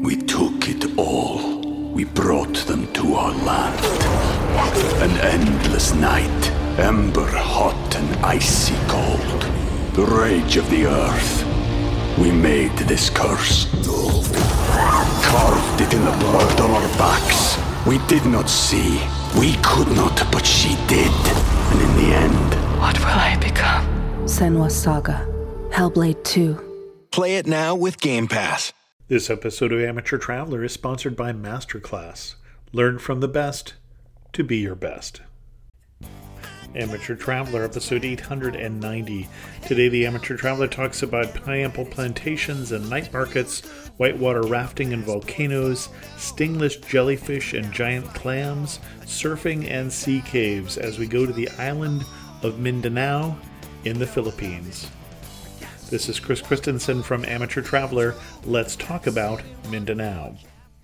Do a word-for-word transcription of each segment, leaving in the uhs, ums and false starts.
We took it all. We brought them to our land. An endless night, ember hot and icy cold. The rage of the earth. We made this curse. Carved it in the blood on our backs. We did not see. We could not, but she did. And in the end... What will I become? Senua's Saga. Hellblade two. Play it now with Game Pass. This episode of Amateur Traveler is sponsored by Masterclass. Learn from the best to be your best. Amateur Traveler, episode eight hundred ninety. Today, the Amateur Traveler talks about pineapple plantations and night markets, whitewater rafting and volcanoes, stingless jellyfish and giant clams, surfing and sea caves as we go to the island of Mindanao in the Philippines. This is Chris Christensen from Amateur Traveler. Let's talk about Mindanao.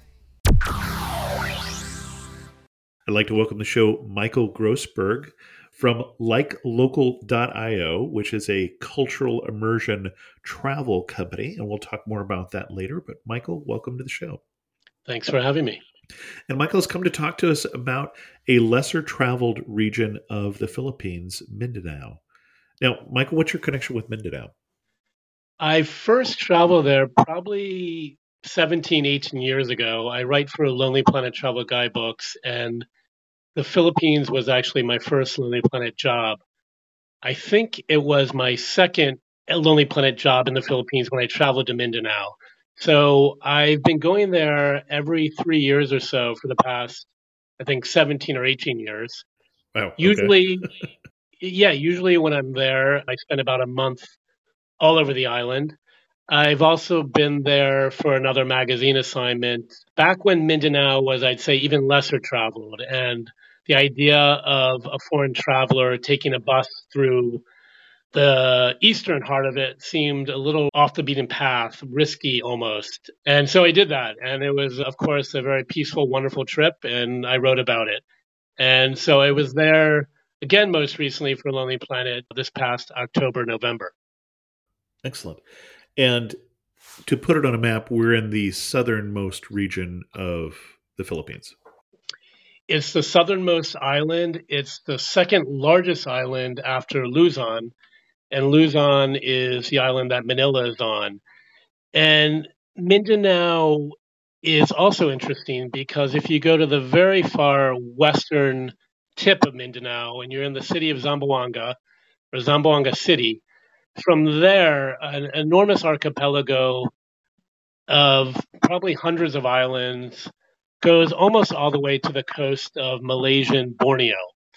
I'd like to welcome to the show Michael Grossberg from like local dot io, which is a cultural immersion travel company, and we'll talk more about that later. But Michael, welcome to the show. Thanks for having me. And Michael has come to talk to us about a lesser traveled region of the Philippines, Mindanao. Now, Michael, what's your connection with Mindanao? I first traveled there probably seventeen, eighteen years ago. I write for Lonely Planet Travel Guidebooks, and the Philippines was actually my first Lonely Planet job. I think it was my second Lonely Planet job in the Philippines when I traveled to Mindanao. So I've been going there every three years or so for the past, I think, seventeen or eighteen years. Wow. Okay. Usually, yeah, usually when I'm there, I spend about a month all over the island. I've also been there for another magazine assignment back when Mindanao was, I'd say, even lesser traveled. And the idea of a foreign traveler taking a bus through the eastern heart of it seemed a little off the beaten path, risky almost. And so I did that. And it was, of course, a very peaceful, wonderful trip. And I wrote about it. And so I was there again most recently for Lonely Planet this past October, November. Excellent. And to put it on a map, we're in the southernmost region of the Philippines. It's the southernmost island. It's the second largest island after Luzon. And Luzon is the island that Manila is on. And Mindanao is also interesting because if you go to the very far western tip of Mindanao and you're in the city of Zamboanga, or Zamboanga City, from there, an enormous archipelago of probably hundreds of islands goes almost all the way to the coast of Malaysian Borneo.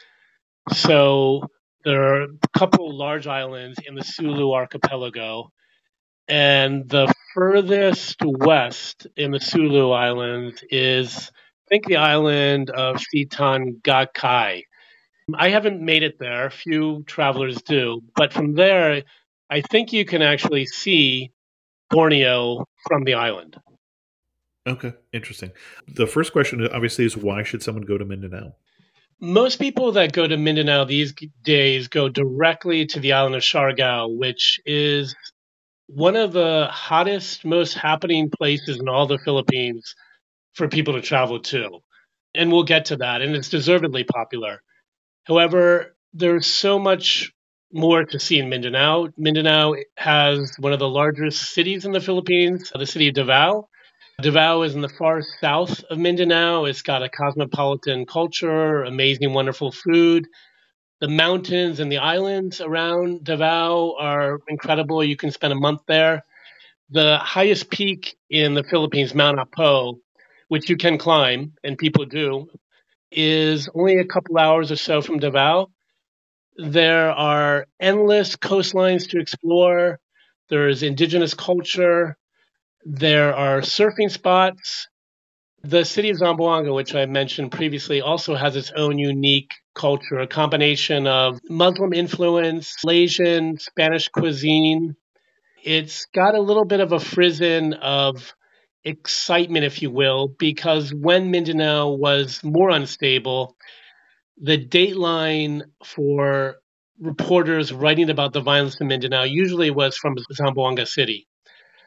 So there are a couple large islands in the Sulu archipelago, and the furthest west in the Sulu Islands is, I think, the island of Sitan Gakai. I haven't made it there. Few travelers do. But from there, I think you can actually see Borneo from the island. Okay, interesting. The first question, obviously, is why should someone go to Mindanao? Most people that go to Mindanao these days go directly to the island of Siargao, which is one of the hottest, most happening places in all the Philippines for people to travel to. And we'll get to that, and it's deservedly popular. However, there's so much more to see in Mindanao. Mindanao has one of the largest cities in the Philippines, the city of Davao. Davao is in the far south of Mindanao. It's got a cosmopolitan culture, amazing, wonderful food. The mountains and the islands around Davao are incredible. You can spend a month there. The highest peak in the Philippines, Mount Apo, which you can climb, and people do, is only a couple hours or so from Davao. There are endless coastlines to explore. There is indigenous culture. There are surfing spots. The city of Zamboanga, which I mentioned previously, also has its own unique culture, a combination of Muslim influence, Malaysian, Spanish cuisine. It's got a little bit of a frisson of excitement, if you will, because when Mindanao was more unstable, the dateline for reporters writing about the violence in Mindanao usually was from Zamboanga City.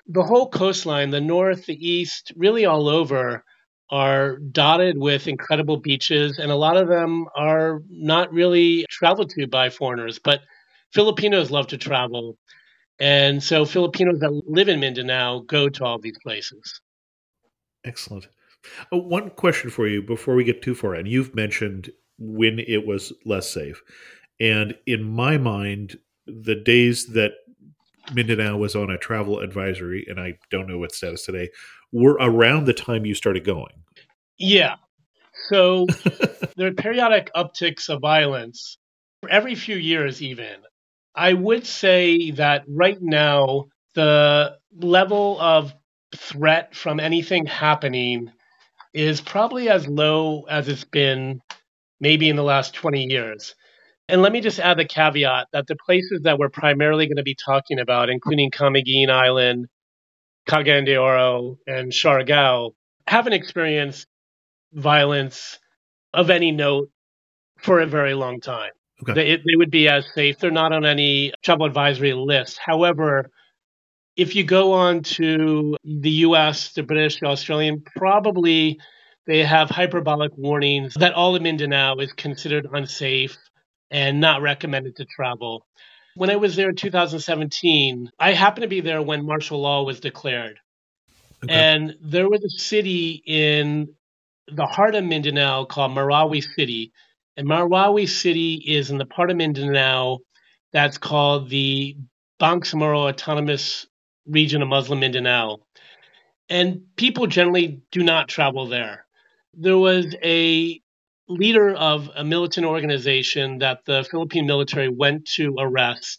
the whole coastline, the north, the east, really all over, are dotted with incredible beaches, and a lot of them are not really traveled to by foreigners, but Filipinos love to travel. And so Filipinos that live in Mindanao go to all these places. Excellent. Uh, one question for you before we get too far in. You've mentioned when it was less safe. And in my mind, the days that Mindanao was on a travel advisory, and I don't know what status today, were around the time you started going. Yeah. So there are periodic upticks of violence every few years even. I would say that right now, the level of threat from anything happening is probably as low as it's been maybe in the last twenty years. And let me just add the caveat that the places that we're primarily going to be talking about, including Camiguin Island, Cagayan de Oro, and Siargao, haven't experienced violence of any note for a very long time. Okay. They, they would be as safe. They're not on any travel advisory list. However, if you go on to the U S, the British, the Australian, probably they have hyperbolic warnings that all of Mindanao is considered unsafe and not recommended to travel. When I was there in two thousand seventeen, I happened to be there when martial law was declared. Okay. And there was a city in the heart of Mindanao called Marawi City. And Marawi City is in the part of Mindanao that's called the Bangsamoro Autonomous Region of Muslim Mindanao. And people generally do not travel there. There was a leader of a militant organization that the Philippine military went to arrest,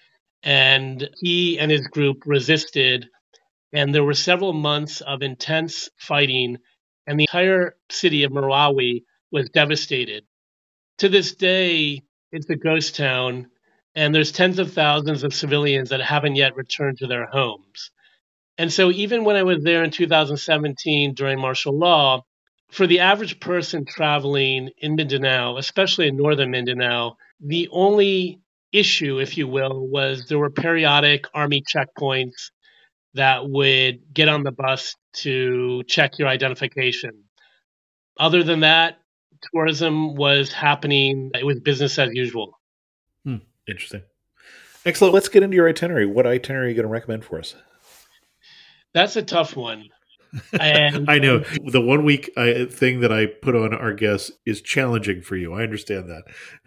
and he and his group resisted, and there were several months of intense fighting, and the entire city of Marawi was devastated. To this day, it's a ghost town, and there's tens of thousands of civilians that haven't yet returned to their homes. And so even when I was there in two thousand seventeen during martial law, for the average person traveling in Mindanao, especially in northern Mindanao, the only issue, if you will, was there were periodic army checkpoints that would get on the bus to check your identification. Other than that, tourism was happening. It was business as usual. Hmm. Interesting. Excellent. Let's get into your itinerary. What itinerary are you going to recommend for us? That's a tough one. And I know the one week I, thing that I put on our guests is challenging for you. I understand that.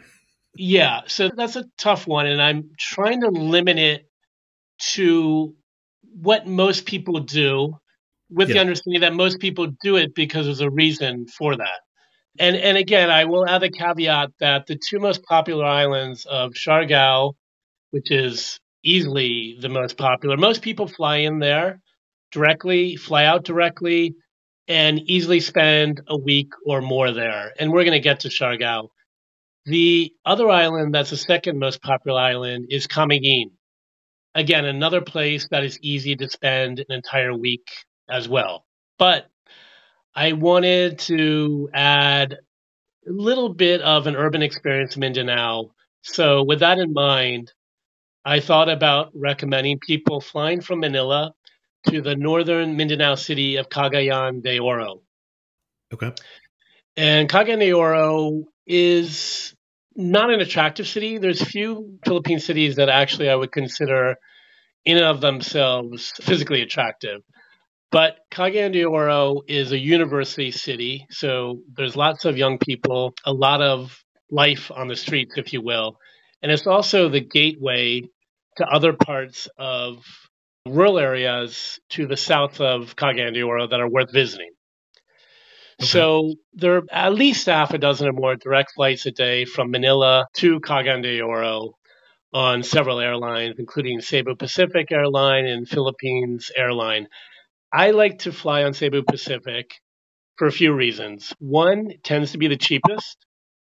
Yeah, so that's a tough one, and I'm trying to limit it to what most people do, with yeah. the understanding that most people do it because there's a reason for that. And and again, I will add the caveat that the two most popular islands of Siargao, which is easily the most popular, most people fly in there directly, fly out directly, and easily spend a week or more there. And we're going to get to Siargao. The other island that's the second most popular island is Camiguin. Again, another place that is easy to spend an entire week as well. But I wanted to add a little bit of an urban experience in Mindanao. So with that in mind, I thought about recommending people flying from Manila to the northern Mindanao city of Cagayan de Oro. Okay. And Cagayan de Oro is not an attractive city. There's few Philippine cities that actually I would consider in and of themselves physically attractive. But Cagayan de Oro is a university city, so there's lots of young people, a lot of life on the streets, if you will. And it's also the gateway to other parts of rural areas to the south of Cagayan de Oro that are worth visiting. Okay. So there are at least half a dozen or more direct flights a day from Manila to Cagayan de Oro on several airlines, including Cebu Pacific Airline and Philippines Airline. I like to fly on Cebu Pacific for a few reasons. One, it tends to be the cheapest,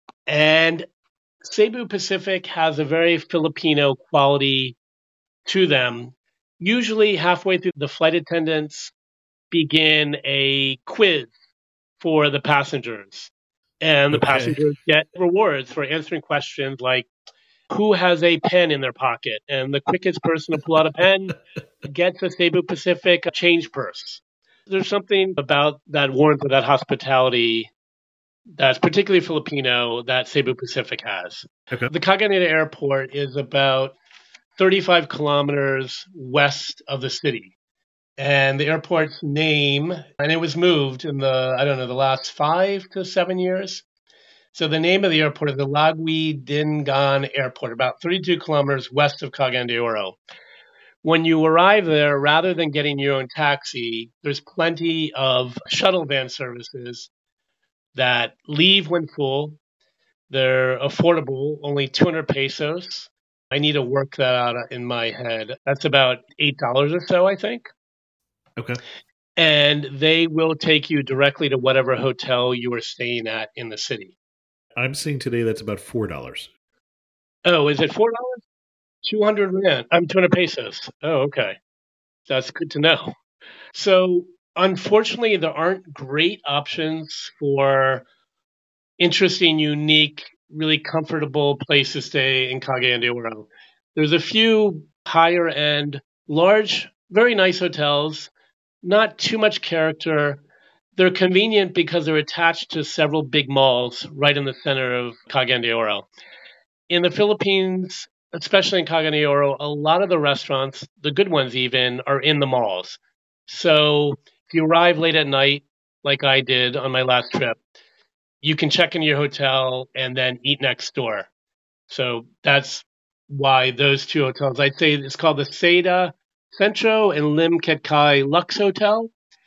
and Cebu Pacific has a very Filipino quality to them. Usually halfway through, the flight attendants begin a quiz for the passengers, and the okay. passengers get rewards for answering questions like, who has a pen in their pocket. And the quickest person to pull out a pen gets a Cebu Pacific change purse. There's something about that warmth, or that hospitality, that's particularly Filipino, that Cebu Pacific has. Okay. The Cagayanita Airport is about thirty-five kilometers west of the city. And the airport's name, and it was moved in the, I don't know, the last five to seven years. So the name of the airport is the Lagui Dingan Airport, about thirty-two kilometers west of Cagayan de Oro. When you arrive there, rather than getting your own taxi, there's plenty of shuttle van services that leave when full. They're affordable, only two hundred pesos. I need to work that out in my head. That's about eight dollars or so, I think. Okay. And they will take you directly to whatever hotel you are staying at in the city. I'm seeing today that's about four dollars. Oh, is it four dollars? two hundred rand. I'm two hundred pesos. Oh, okay. That's good to know. So, unfortunately, there aren't great options for interesting, unique, really comfortable places to stay in Cagayan de Oro. There's a few higher end, large, very nice hotels, not too much character. They're convenient because they're attached to several big malls right in the center of Cagayan de Oro. In the Philippines, especially in Cagayan de Oro, a lot of the restaurants, the good ones even, are in the malls. So if you arrive late at night, like I did on my last trip, you can check into your hotel and then eat next door. So that's why those two hotels, I'd say it's called the Seda Centro and Lim Ketkai Lux Hotel.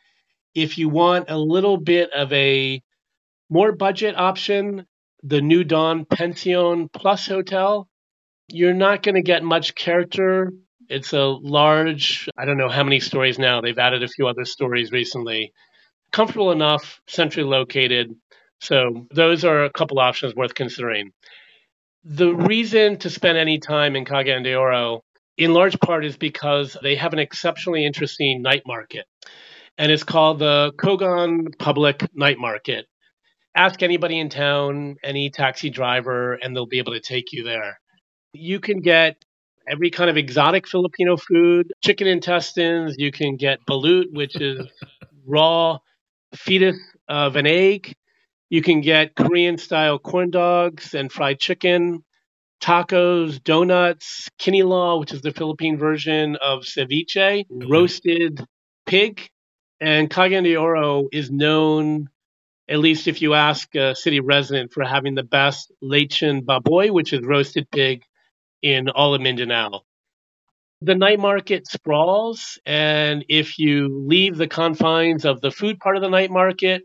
If you want a little bit of a more budget option, the New Dawn Pension Plus Hotel, you're not going to get much character. It's a large, I don't know how many stories now. They've added a few other stories recently. Comfortable enough, centrally located. So those are a couple options worth considering. The reason to spend any time in Cagayan de Oro, in large part, is because they have an exceptionally interesting night market. And it's called the Kogon Public Night Market. Ask anybody in town, any taxi driver, and they'll be able to take you there. You can get every kind of exotic Filipino food, chicken intestines. You can get balut, which is raw fetus of an egg. You can get Korean-style corn dogs and fried chicken, tacos, donuts, kinilaw, which is the Philippine version of ceviche, roasted pig. And Cagayan de Oro is known, at least if you ask a city resident, for having the best lechon baboy, which is roasted pig, in all of Mindanao. The night market sprawls, and if you leave the confines of the food part of the night market,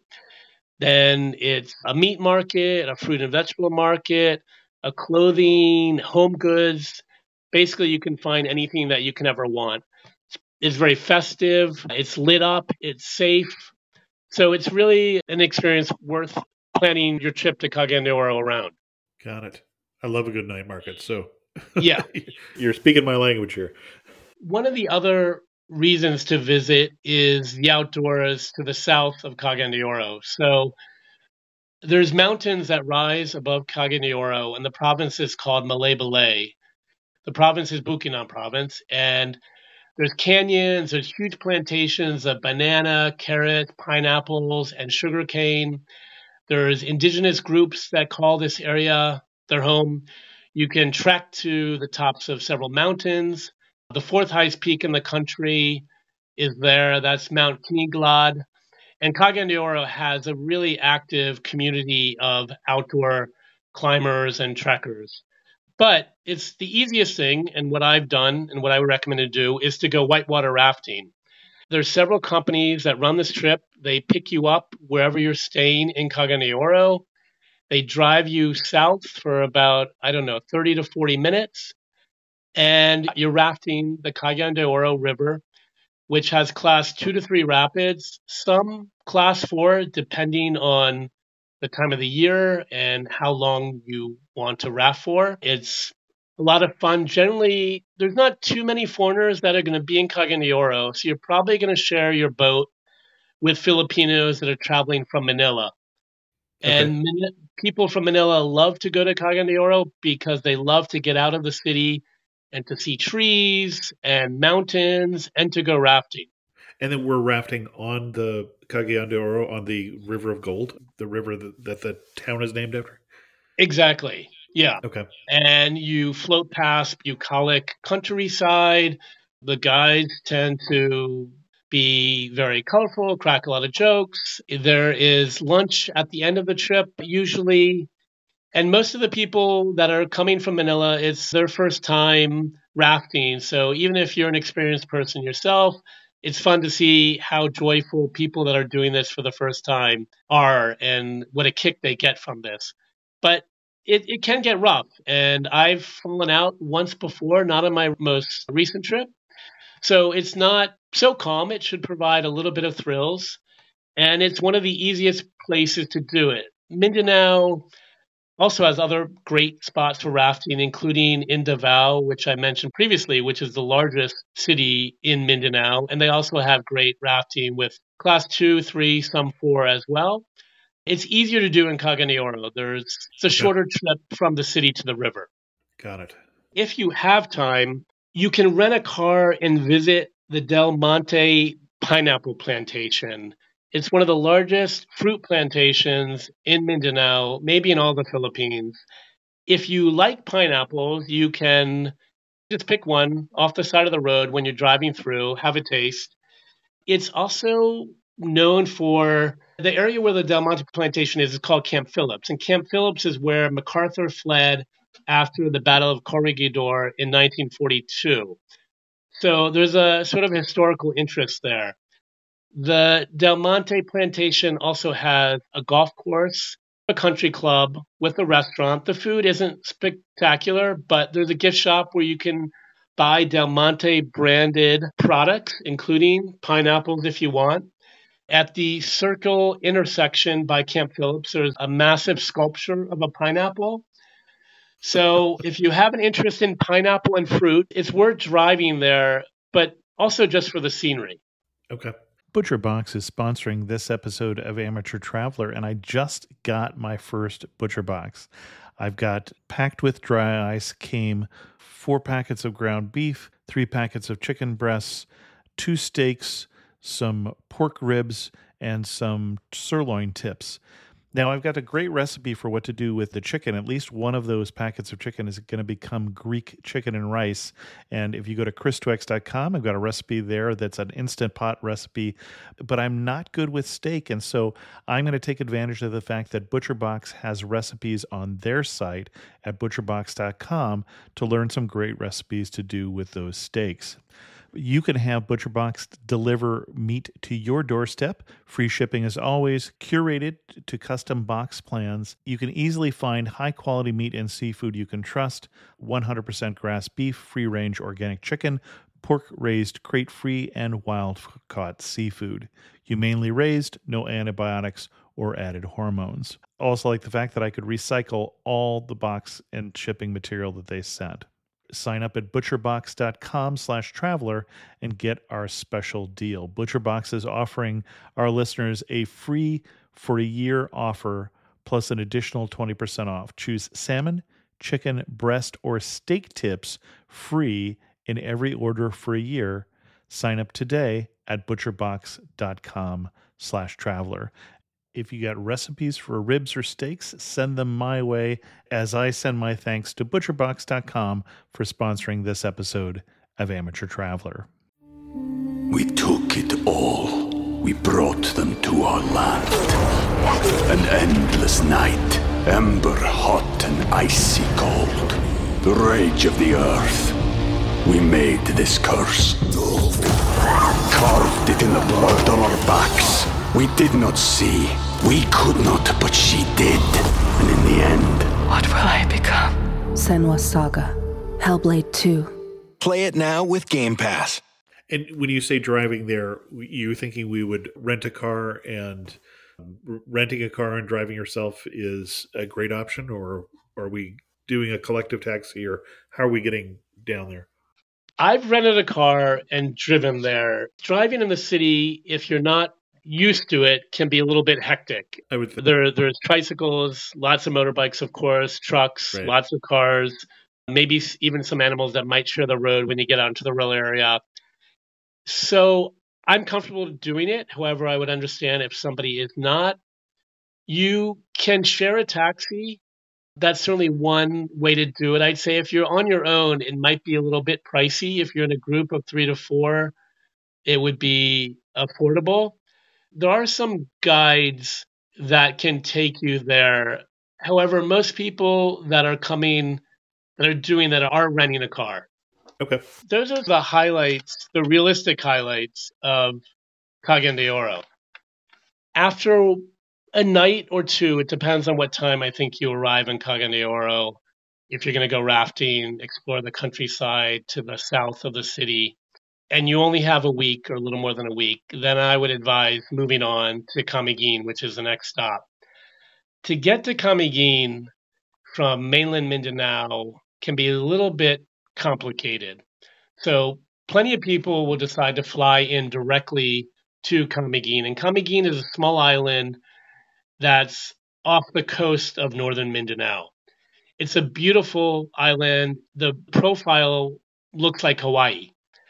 then it's a meat market, a fruit and vegetable market, a clothing, home goods. Basically, you can find anything that you can ever want. It's very festive. It's lit up. It's safe. So it's really an experience worth planning your trip to Cagayan de Oro around. Got it. I love a good night market. So yeah, you're speaking my language here. One of the other reasons to visit is the outdoors to the south of Cagayan de Oro. So there's mountains that rise above Cagayan de Oro, and the province is called Malay-Balay. The province is Bukidnon province, and there's canyons, there's huge plantations of banana, carrot, pineapples, and sugarcane. There's indigenous groups that call this area their home. You can trek to the tops of several mountains. The fourth highest peak in the country is there. That's Mount Kiniglad. And Cagayan de Oro has a really active community of outdoor climbers and trekkers. But it's the easiest thing, and what I've done and what I would recommend to do is to go whitewater rafting. There's several companies that run this trip. They pick you up wherever you're staying in Cagayan de Oro. They drive you south for about, I don't know, thirty to forty minutes. And you're rafting the Cagayan de Oro River, which has class two to three rapids, some class four, depending on the time of the year and how long you want to raft for. It's a lot of fun. Generally, there's not too many foreigners that are going to be in Cagayan de Oro, so you're probably going to share your boat with Filipinos that are traveling from Manila. And Mani- people from Manila love to go to Cagayan de Oro because they love to get out of the city and to see trees and mountains and to go rafting. And then we're rafting on the Cagayan de Oro, on the River of Gold, the river that, that the town is named after? Exactly. Yeah. Okay. And you float past bucolic countryside. The guides tend to be very colorful, crack a lot of jokes. There is lunch at the end of the trip, usually. And most of the people that are coming from Manila, it's their first time rafting. So even if you're an experienced person yourself, it's fun to see how joyful people that are doing this for the first time are and what a kick they get from this. But it, it can get rough. And I've fallen out once before, not on my most recent trip. So it's not so calm. It should provide a little bit of thrills. And it's one of the easiest places to do it. Mindanao also has other great spots for rafting, including in Davao, which I mentioned previously, which is the largest city in Mindanao. And they also have great rafting with class two, three, some four as well. It's easier to do in Cagayan de Oro. There's it's a shorter trip from the city to the river. Got it. If you have time, you can rent a car and visit the Del Monte pineapple plantation. It's one of the largest fruit plantations in Mindanao, maybe in all the Philippines. If you like pineapples, you can just pick one off the side of the road when you're driving through, have a taste. It's also known for the area where the Del Monte plantation is, is called Camp Phillips. And Camp Phillips is where MacArthur fled after the Battle of Corregidor in nineteen forty-two. So there's a sort of historical interest there. The Del Monte plantation also has a golf course, a country club with a restaurant. The food isn't spectacular, but there's a gift shop where you can buy Del Monte branded products, including pineapples if you want. At the Circle intersection by Camp Phillips, there's a massive sculpture of a pineapple. So if you have an interest in pineapple and fruit, it's worth driving there, but also just for the scenery. Okay. ButcherBox is sponsoring this episode of Amateur Traveler, and I just got my first ButcherBox. I've got, packed with dry ice, came four packets of ground beef, three packets of chicken breasts, two steaks, some pork ribs, and some sirloin tips. Now, I've got a great recipe for what to do with the chicken. At least one of those packets of chicken is going to become Greek chicken and rice. And if you go to chris twex dot com, I've got a recipe there that's an Instant Pot recipe. But I'm not good with steak, and so I'm going to take advantage of the fact that ButcherBox has recipes on their site at butcher box dot com to learn some great recipes to do with those steaks. You can have ButcherBox deliver meat to your doorstep. Free shipping as always, curated to custom box plans. You can easily find high-quality meat and seafood you can trust. one hundred percent grass beef, free-range organic chicken, pork-raised crate-free, and wild-caught seafood. Humanely raised, no antibiotics or added hormones. Also like the fact that I could recycle all the box and shipping material that they sent. Sign up at butcher box dot com slash traveler and get our special deal. ButcherBox is offering our listeners a free for a year offer plus an additional twenty percent off. Choose salmon, chicken, breast, or steak tips free in every order for a year. Sign up today at butcher box dot com slash traveler. If you got recipes for ribs or steaks, send them my way as I send my thanks to butcher box dot com for sponsoring this episode of Amateur Traveler. We took it all. We brought them to our land. An endless night, ember hot and icy cold. The rage of the earth. We made this curse. Carved it in the blood on our backs. We did not see. We could not, but she did. And in the end... What will I become? Senua's Saga. Hellblade two. Play it now with Game Pass. And when you say driving there, you're thinking we would rent a car, and renting a car and driving yourself is a great option, or are we doing a collective taxi, or how are we getting down there? I've rented a car and driven there. Driving in the city, if you're not used to it can be a little bit hectic. I would think. There, there's tricycles, lots of motorbikes, of course, trucks, Right. lots of cars, maybe s- even some animals that might share the road when you get out into the rural area. So I'm comfortable doing it. However, I would understand if somebody is not. You can share a taxi. That's certainly one way to do it. I'd say if you're on your own, it might be a little bit pricey. If you're in a group of three to four, it would be affordable. There are some guides that can take you there. However, most people that are coming, that are doing that, are renting a car. Okay. Those are the highlights, the realistic highlights of Cagayan de Oro. After a night or two, it depends on what time I think you arrive in Cagayan de Oro. If you're going to go rafting, explore the countryside to the south of the city, and you only have a week or a little more than a week, then I would advise moving on to Camiguin, which is the next stop. To get to Camiguin from mainland Mindanao can be a little bit complicated. So plenty of people will decide to fly in directly to Camiguin. And Camiguin is a small island that's off the coast of northern Mindanao. It's a beautiful island. The profile looks like Hawaii.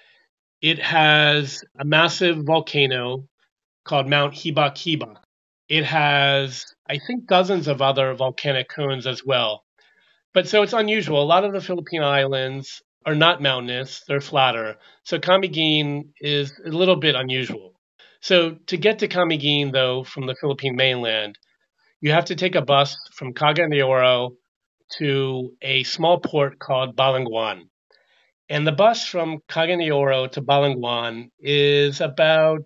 It has a massive volcano called Mount Hibak Hibak. It has, I think, dozens of other volcanic cones as well. But so it's unusual. A lot of the Philippine islands are not mountainous, they're flatter. So Camiguin is a little bit unusual. So to get to Camiguin, though, from the Philippine mainland, you have to take a bus from Cagayan de Oro to a small port called Balanguan. And the bus from Cagayan de Oro to Balanguan is about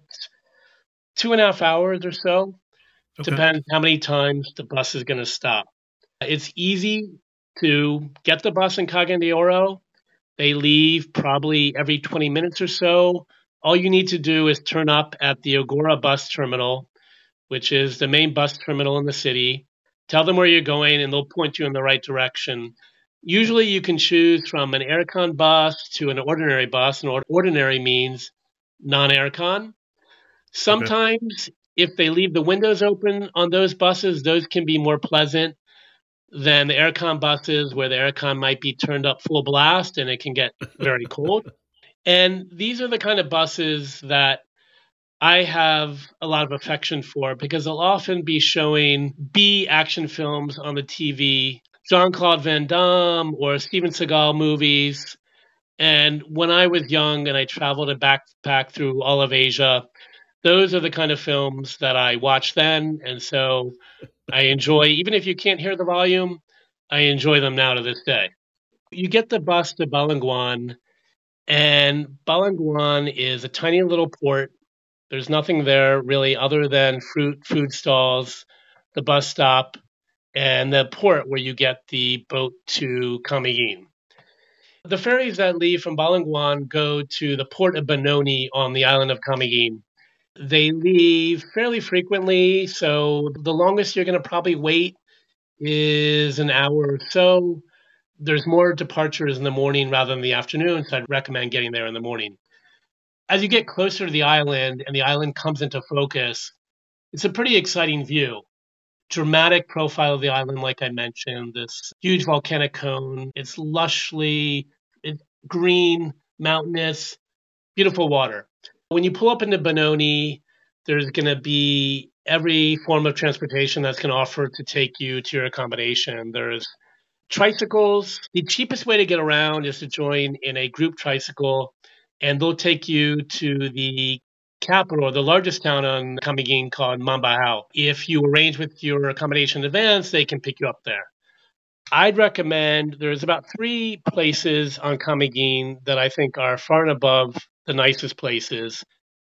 two and a half hours or so. Okay. Depends how many times the bus is going to stop. It's easy to get the bus in Cagayan de Oro. They leave probably every twenty minutes or so. All you need to do is turn up at the Agora bus terminal, which is the main bus terminal in the city. Tell them where you're going, and they'll point you in the right direction. Usually you can choose from an aircon bus to an ordinary bus, and ordinary means non-aircon. Sometimes, okay, if they leave the windows open on those buses, those can be more pleasant than the aircon buses, where the aircon might be turned up full blast and it can get very cold. And these are the kind of buses that I have a lot of affection for, because they'll often be showing B action films on the T V, Jean-Claude Van Damme or Steven Seagal movies. And when I was young and I traveled and backpacked through all of Asia, those are the kind of films that I watched then. And so I enjoy, even if you can't hear the volume, I enjoy them now to this day. You get the bus to Balanguan, and Balanguan is a tiny little port. There's nothing there really other than fruit, food stalls, the bus stop, and the port where you get the boat to Camiguin. The ferries that leave from Balanguan go to the port of Benoni on the island of Camiguin. They leave fairly frequently, so the longest you're going to probably wait is an hour or so. There's more departures in the morning rather than the afternoon, so I'd recommend getting there in the morning. As you get closer to the island and the island comes into focus, it's a pretty exciting view. Dramatic profile of the island, like I mentioned, this huge volcanic cone. It's lushly it's green, mountainous, beautiful water. When you pull up into Benoni, there's going to be every form of transportation that's going to offer to take you to your accommodation. There's tricycles. The cheapest way to get around is to join in a group tricycle, and they'll take you to the capital, the largest town on Camiguin, called Mambahao. If you arrange with your accommodation in advance, they can pick you up there. I'd recommend, there's about three places on Camiguin that I think are far and above the nicest places.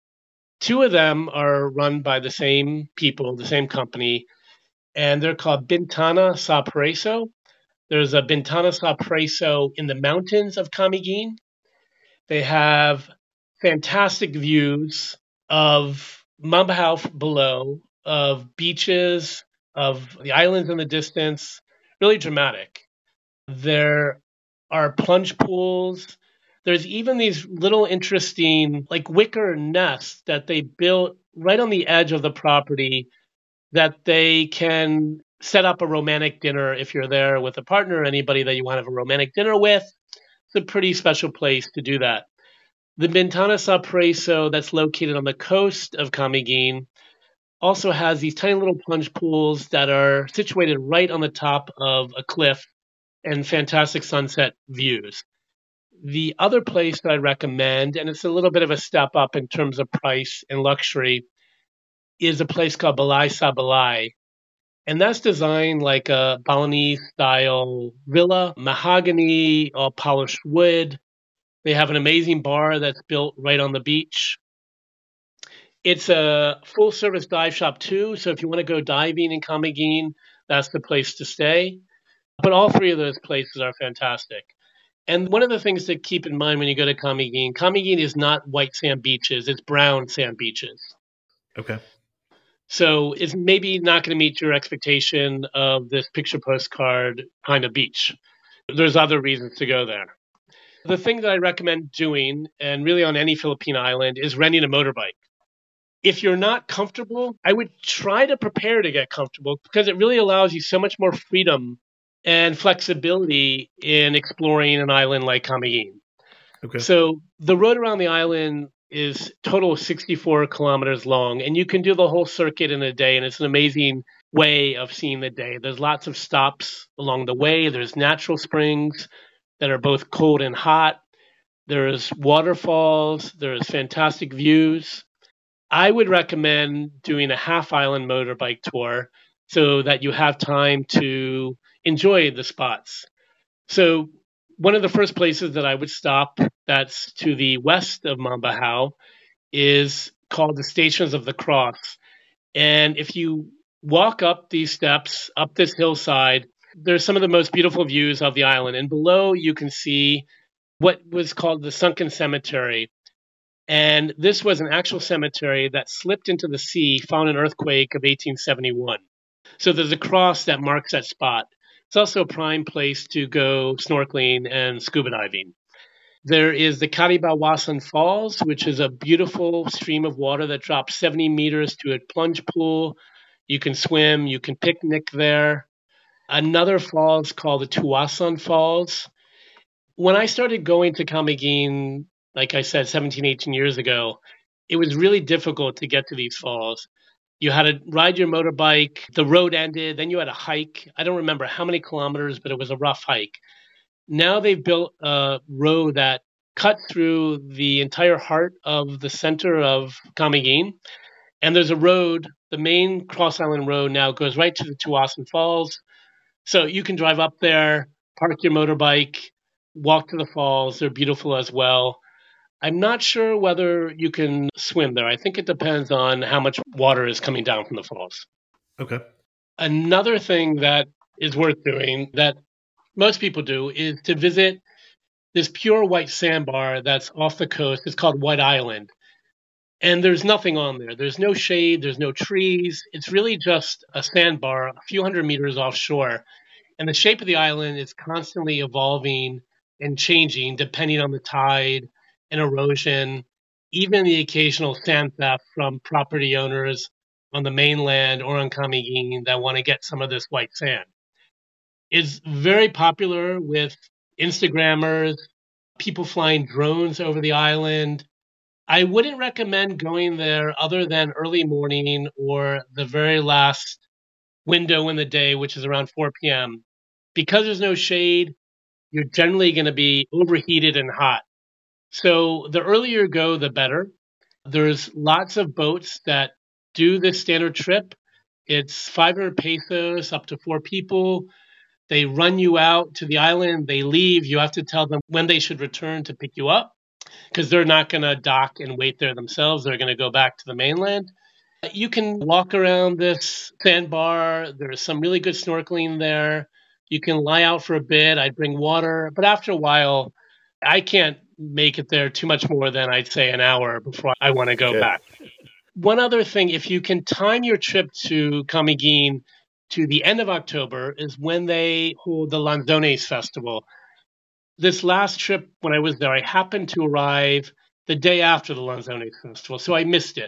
Two of them are run by the same people, the same company, and they're called Bintana Sa Preso. There's a Bintana Sa Preso in the mountains of Camiguin. They have fantastic views of Mambahao below, of beaches, of the islands in the distance. Really dramatic. There are plunge pools. There's even these little interesting, like wicker nests that they built right on the edge of the property that they can set up a romantic dinner if you're there with a partner or anybody that you want to have a romantic dinner with. It's a pretty special place to do that. The Ventana Sa Preso that's located on the coast of Camiguin also has these tiny little plunge pools that are situated right on the top of a cliff and fantastic sunset views. The other place that I recommend, and it's a little bit of a step up in terms of price and luxury, is a place called Balai Sa Balai. And that's designed like a Balinese-style villa, mahogany, all polished wood. They have an amazing bar that's built right on the beach. It's a full-service dive shop, too, so if you want to go diving in Camiguin, that's the place to stay. But all three of those places are fantastic. And one of the things to keep in mind when you go to Camiguin, Camiguin is not white sand beaches, it's brown sand beaches. Okay. So it's maybe not going to meet your expectation of this picture postcard kind of beach. There's other reasons to go there. The thing that I recommend doing, and really on any Philippine island, is renting a motorbike. If you're not comfortable, I would try to prepare to get comfortable because it really allows you so much more freedom and flexibility in exploring an island like Camiguin. Okay. So the road around the island is total sixty-four kilometers long, and you can do the whole circuit in a day, and it's an amazing way of seeing the day. There's lots of stops along the way. There's natural springs that are both cold and hot. There's waterfalls. There's fantastic views. I would recommend doing a half-island motorbike tour so that you have time to enjoy the spots. So one of the first places that I would stop that's to the west of Mambaxao is called the Stations of the Cross. And if you walk up these steps, up this hillside, there's some of the most beautiful views of the island. And below you can see what was called the Sunken Cemetery. And this was an actual cemetery that slipped into the sea following an earthquake of eighteen seventy-one. So there's a cross that marks that spot. It's also a prime place to go snorkeling and scuba diving. There is the Karibawasan Falls, which is a beautiful stream of water that drops seventy meters to a plunge pool. You can swim, you can picnic there. Another falls called the Tuasan Falls. When I started going to Camiguin, like I said, seventeen, eighteen years ago, it was really difficult to get to these falls. You had to ride your motorbike, the road ended, then you had to hike. I don't remember how many kilometers, but it was a rough hike. Now they've built a road that cuts through the entire heart of the center of Camiguin. And there's a road, the main Cross Island Road now goes right to the Tuasan Falls. So you can drive up there, park your motorbike, walk to the falls. They're beautiful as well. I'm not sure whether you can swim there. I think it depends on how much water is coming down from the falls. Okay. Another thing that is worth doing that most people do is to visit this pure white sandbar that's off the coast. It's called White Island. And there's nothing on there. There's no shade. There's no trees. It's really just a sandbar a few hundred meters offshore. And the shape of the island is constantly evolving and changing depending on the tide and erosion, even the occasional sand theft from property owners on the mainland or on Camiguin that want to get some of this white sand. It's very popular with Instagrammers, people flying drones over the island. I wouldn't recommend going there other than early morning or the very last window in the day, which is around four p.m. Because there's no shade, you're generally going to be overheated and hot. So the earlier you go, the better. There's lots of boats that do this standard trip. It's five hundred pesos up to four people. They run you out to the island. They leave. You have to tell them when they should return to pick you up because they're not going to dock and wait there themselves. They're going to go back to the mainland. You can walk around this sandbar. There's some really good snorkeling there. You can lie out for a bit. I'd bring water. But after a while, I can't make it there too much more than I'd say an hour before I want to go Good. back. One other thing, if you can time your trip to Camiguin to the end of October is when they hold the Lanzones Festival. This last trip when I was there, I happened to arrive the day after the Lanzones Festival, so I missed it.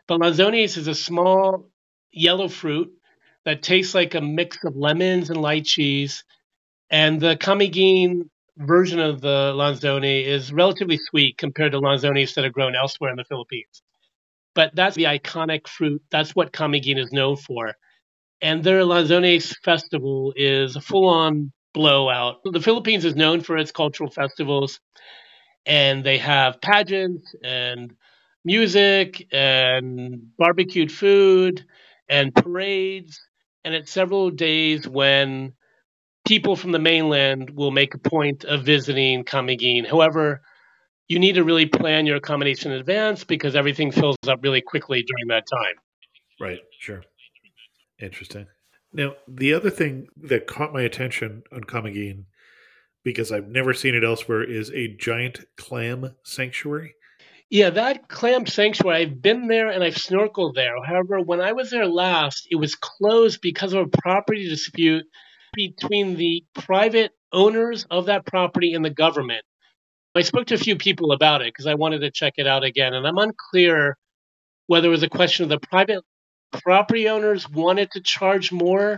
But lanzones is a small yellow fruit that tastes like a mix of lemons and lychees. And the Camiguin version of the lanzone is relatively sweet compared to lanzones that are grown elsewhere in the Philippines. But that's the iconic fruit. That's what Camiguin is known for. And their Lanzones festival is a full-on blowout. The Philippines is known for its cultural festivals, and they have pageants and music and barbecued food and parades. And it's several days when people from the mainland will make a point of visiting Camiguin. However, you need to really plan your accommodation in advance because everything fills up really quickly during that time. Right, sure. Interesting. Now, the other thing that caught my attention on Camiguin, because I've never seen it elsewhere, is a giant clam sanctuary. Yeah, that clam sanctuary, I've been there and I've snorkeled there. However, when I was there last, it was closed because of a property dispute between the private owners of that property and the government. I spoke to a few people about it because I wanted to check it out again, and I'm unclear whether it was a question of the private property owners wanted to charge more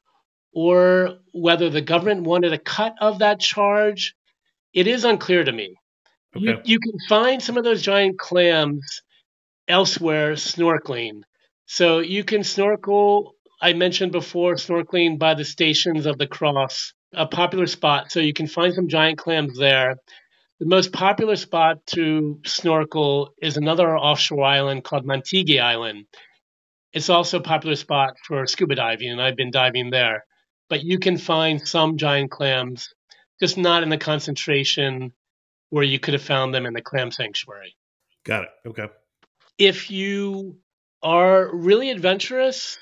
or whether the government wanted a cut of that charge. It is unclear to me. Okay. You, you can find some of those giant clams elsewhere snorkeling. So you can snorkel, I mentioned before, snorkeling by the Stations of the Cross, a popular spot. So you can find some giant clams there. The most popular spot to snorkel is another offshore island called Mantigue Island. It's also a popular spot for scuba diving, and I've been diving there. But you can find some giant clams, just not in the concentration where you could have found them in the clam sanctuary. Got it. Okay. If you are really adventurous,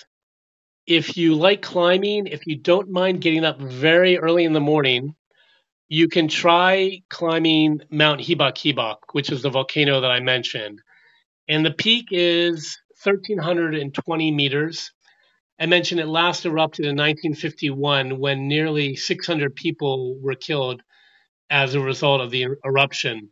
if you like climbing, if you don't mind getting up very early in the morning, you can try climbing Mount Hibak-Hibak, which is the volcano that I mentioned. And the peak is one thousand three hundred twenty meters. I mentioned it last erupted in nineteen fifty-one when nearly six hundred people were killed as a result of the eruption.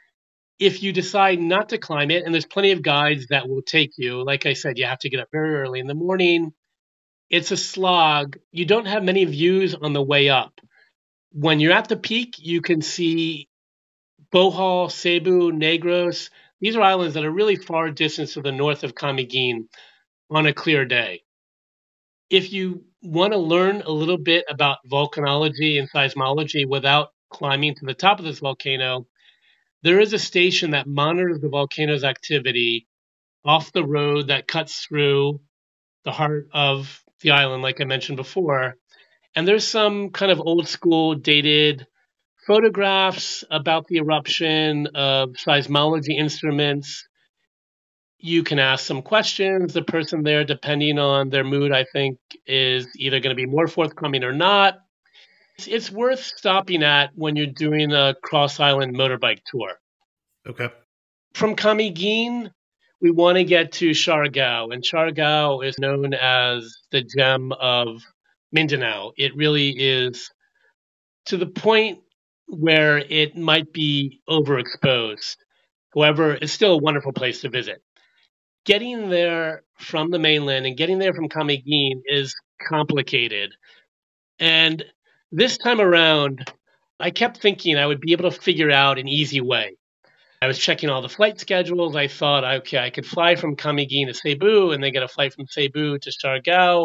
If you decide not to climb it, and there's plenty of guides that will take you, like I said, you have to get up very early in the morning. It's a slog. You don't have many views on the way up. When you're at the peak, you can see Bohol, Cebu, Negros. These are islands that are really far distance to the north of Camiguin on a clear day. If you want to learn a little bit about volcanology and seismology without climbing to the top of this volcano, there is a station that monitors the volcano's activity off the road that cuts through the heart of the island, like I mentioned before. And there's some kind of old school dated photographs about the eruption of seismology instruments. You can ask some questions. The person there, depending on their mood, I think, is either going to be more forthcoming or not. It's, it's worth stopping at when you're doing a cross-island motorbike tour. Okay. From Camiguin, we want to get to Siargao, and Siargao is known as the gem of Mindanao. It really is to the point where it might be overexposed. However, it's still a wonderful place to visit. Getting there from the mainland and getting there from Camiguin is complicated. And this time around, I kept thinking I would be able to figure out an easy way. I was checking all the flight schedules. I thought, okay, I could fly from Camiguin to Cebu and then get a flight from Cebu to Siargao.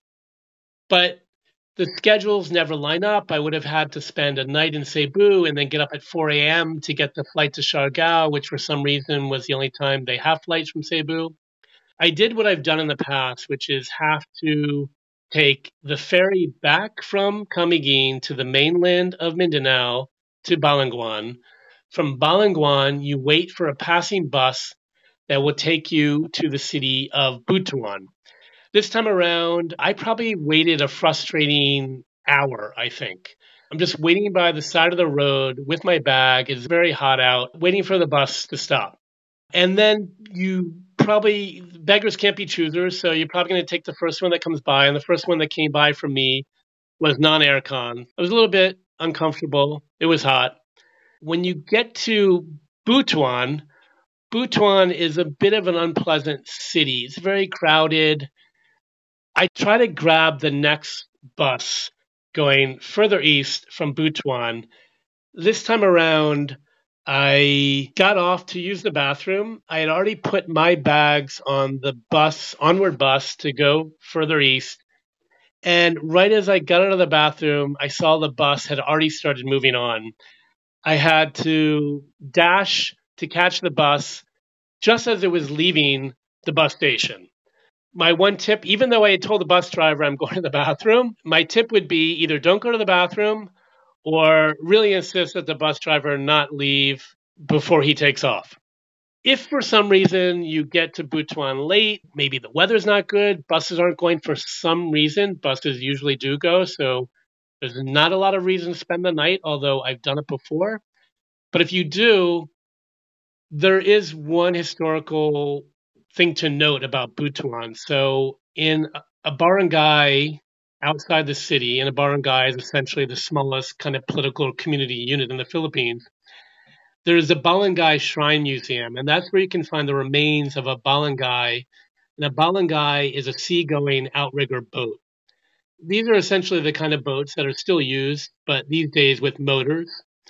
But the schedules never line up. I would have had to spend a night in Cebu and then get up at four a.m. to get the flight to Siargao, which for some reason was the only time they have flights from Cebu. I did what I've done in the past, which is have to take the ferry back from Camiguin to the mainland of Mindanao to Balanguan. From Balanguan, you wait for a passing bus that will take you to the city of Butuan. This time around, I probably waited a frustrating hour, I think. I'm just waiting by the side of the road with my bag. It's very hot out, waiting for the bus to stop. And then you probably, beggars can't be choosers, so you're probably going to take the first one that comes by. And the first one that came by for me was non-aircon. I was a little bit uncomfortable. It was hot. When you get to Butuan, Butuan is a bit of an unpleasant city. It's very crowded. I try to grab the next bus going further east from Butuan. This time around, I got off to use the bathroom. I had already put my bags on the bus, onward bus to go further east. And right as I got out of the bathroom, I saw the bus had already started moving on. I had to dash to catch the bus just as it was leaving the bus station. My one tip, even though I had told the bus driver I'm going to the bathroom, my tip would be either don't go to the bathroom or really insist that the bus driver not leave before he takes off. If for some reason you get to Butuan late, maybe the weather's not good, buses aren't going for some reason, buses usually do go, so there's not a lot of reason to spend the night, although I've done it before. But if you do, there is one historical thing to note about Butuan. So in a barangay outside the city, and a barangay is essentially the smallest kind of political community unit in the Philippines, there is a Balangay Shrine Museum, and that's where you can find the remains of a balangay. And a balangay is a seagoing outrigger boat. These are essentially the kind of boats that are still used, but these days with motors.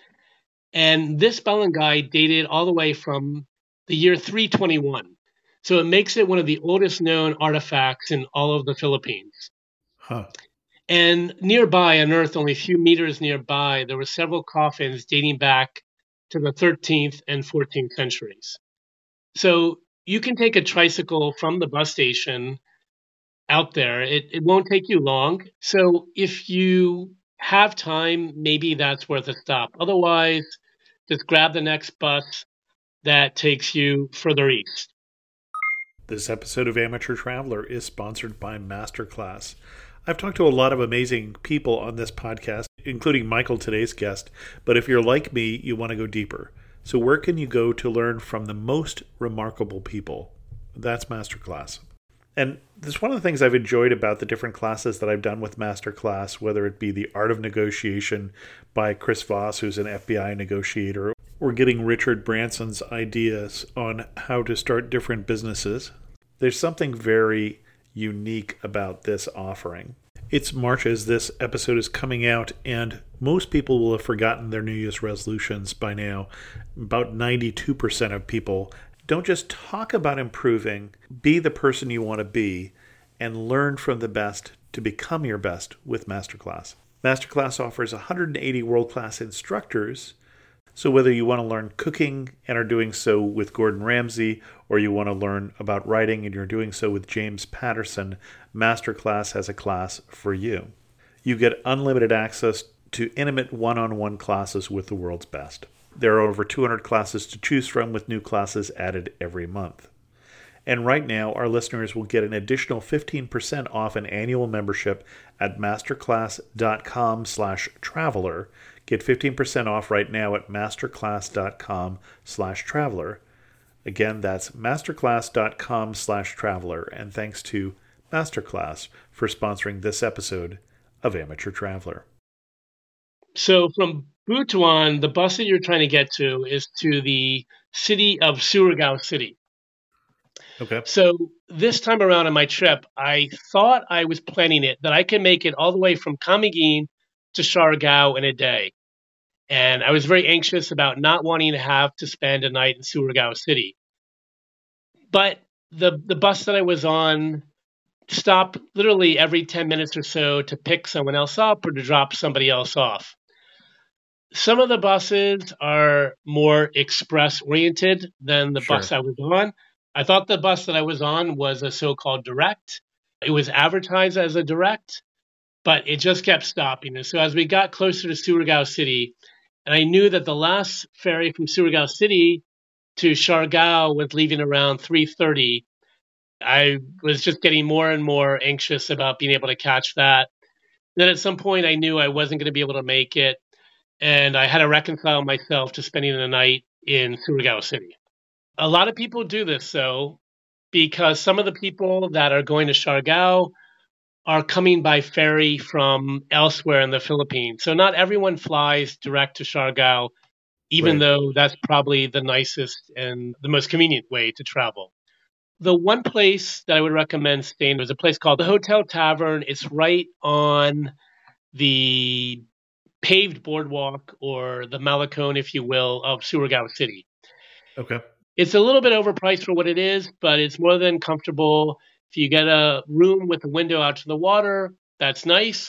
And this balangay dated all the way from the year three twenty-one. So it makes it one of the oldest known artifacts in all of the Philippines. Huh. And nearby, unearthed only a few meters nearby, there were several coffins dating back to the thirteenth and fourteenth centuries. So you can take a tricycle from the bus station out there. It, it won't take you long. So if you have time, maybe that's worth a stop. Otherwise, just grab the next bus that takes you further east. This episode of Amateur Traveler is sponsored by Masterclass. I've talked to a lot of amazing people on this podcast, including Michael, today's guest, but if you're like me, you want to go deeper. So where can you go to learn from the most remarkable people? That's Masterclass. And this is one of the things I've enjoyed about the different classes that I've done with Masterclass, whether it be the Art of Negotiation by Chris Voss, who's an F B I negotiator, or getting Richard Branson's ideas on how to start different businesses. There's something very unique about this offering. It's March as this episode is coming out, and most people will have forgotten their New Year's resolutions by now. About ninety-two percent of people don't just talk about improving, be the person you want to be, and learn from the best to become your best with Masterclass. Masterclass offers one hundred eighty world-class instructors. So whether you want to learn cooking and are doing so with Gordon Ramsay, or you want to learn about writing and you're doing so with James Patterson, Masterclass has a class for you. You get unlimited access to intimate one-on-one classes with the world's best. There are over two hundred classes to choose from, with new classes added every month. And right now, our listeners will get an additional fifteen percent off an annual membership at masterclass.com slash traveler. Get fifteen percent off right now at masterclass.com slash traveler. Again, that's masterclass.com slash traveler. And thanks to Masterclass for sponsoring this episode of Amateur Traveler. So from Butuan, the bus that you're trying to get to is to the city of Surigao City. Okay. So this time around on my trip, I thought I was planning it, that I could make it all the way from Camiguin to Siargao in a day. And I was very anxious about not wanting to have to spend a night in Surigao City. But the the bus that I was on stopped literally every ten minutes or so to pick someone else up or to drop somebody else off. Some of the buses are more express-oriented than the Sure. bus I was on. I thought the bus that I was on was a so-called direct. It was advertised as a direct, but it just kept stopping. And so as we got closer to Surigao City, and I knew that the last ferry from Surigao City to Siargao was leaving around three thirty, I was just getting more and more anxious about being able to catch that. Then at some point, I knew I wasn't going to be able to make it, and I had to reconcile myself to spending the night in Surigao City. A lot of people do this, though, because some of the people that are going to Siargao are coming by ferry from elsewhere in the Philippines. So not everyone flies direct to Siargao. even Right. though that's probably the nicest and the most convenient way to travel. The one place that I would recommend staying is a place called the Hotel Tavern. It's right on the paved boardwalk, or the Malecone, if you will, of Surigao City. Okay. It's a little bit overpriced for what it is, but it's more than comfortable. If you get a room with a window out to the water, that's nice.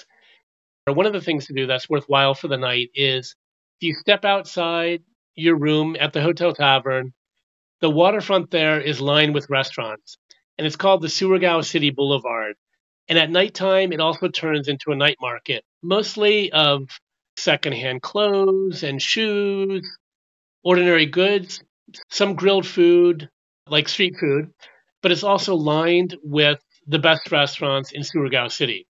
Or one of the things to do that's worthwhile for the night is if you step outside your room at the Hotel Tavern, the waterfront there is lined with restaurants, and it's called the Surigao City Boulevard. And at nighttime, it also turns into a night market, mostly of secondhand clothes and shoes, ordinary goods, some grilled food, like street food, but it's also lined with the best restaurants in Surigao City.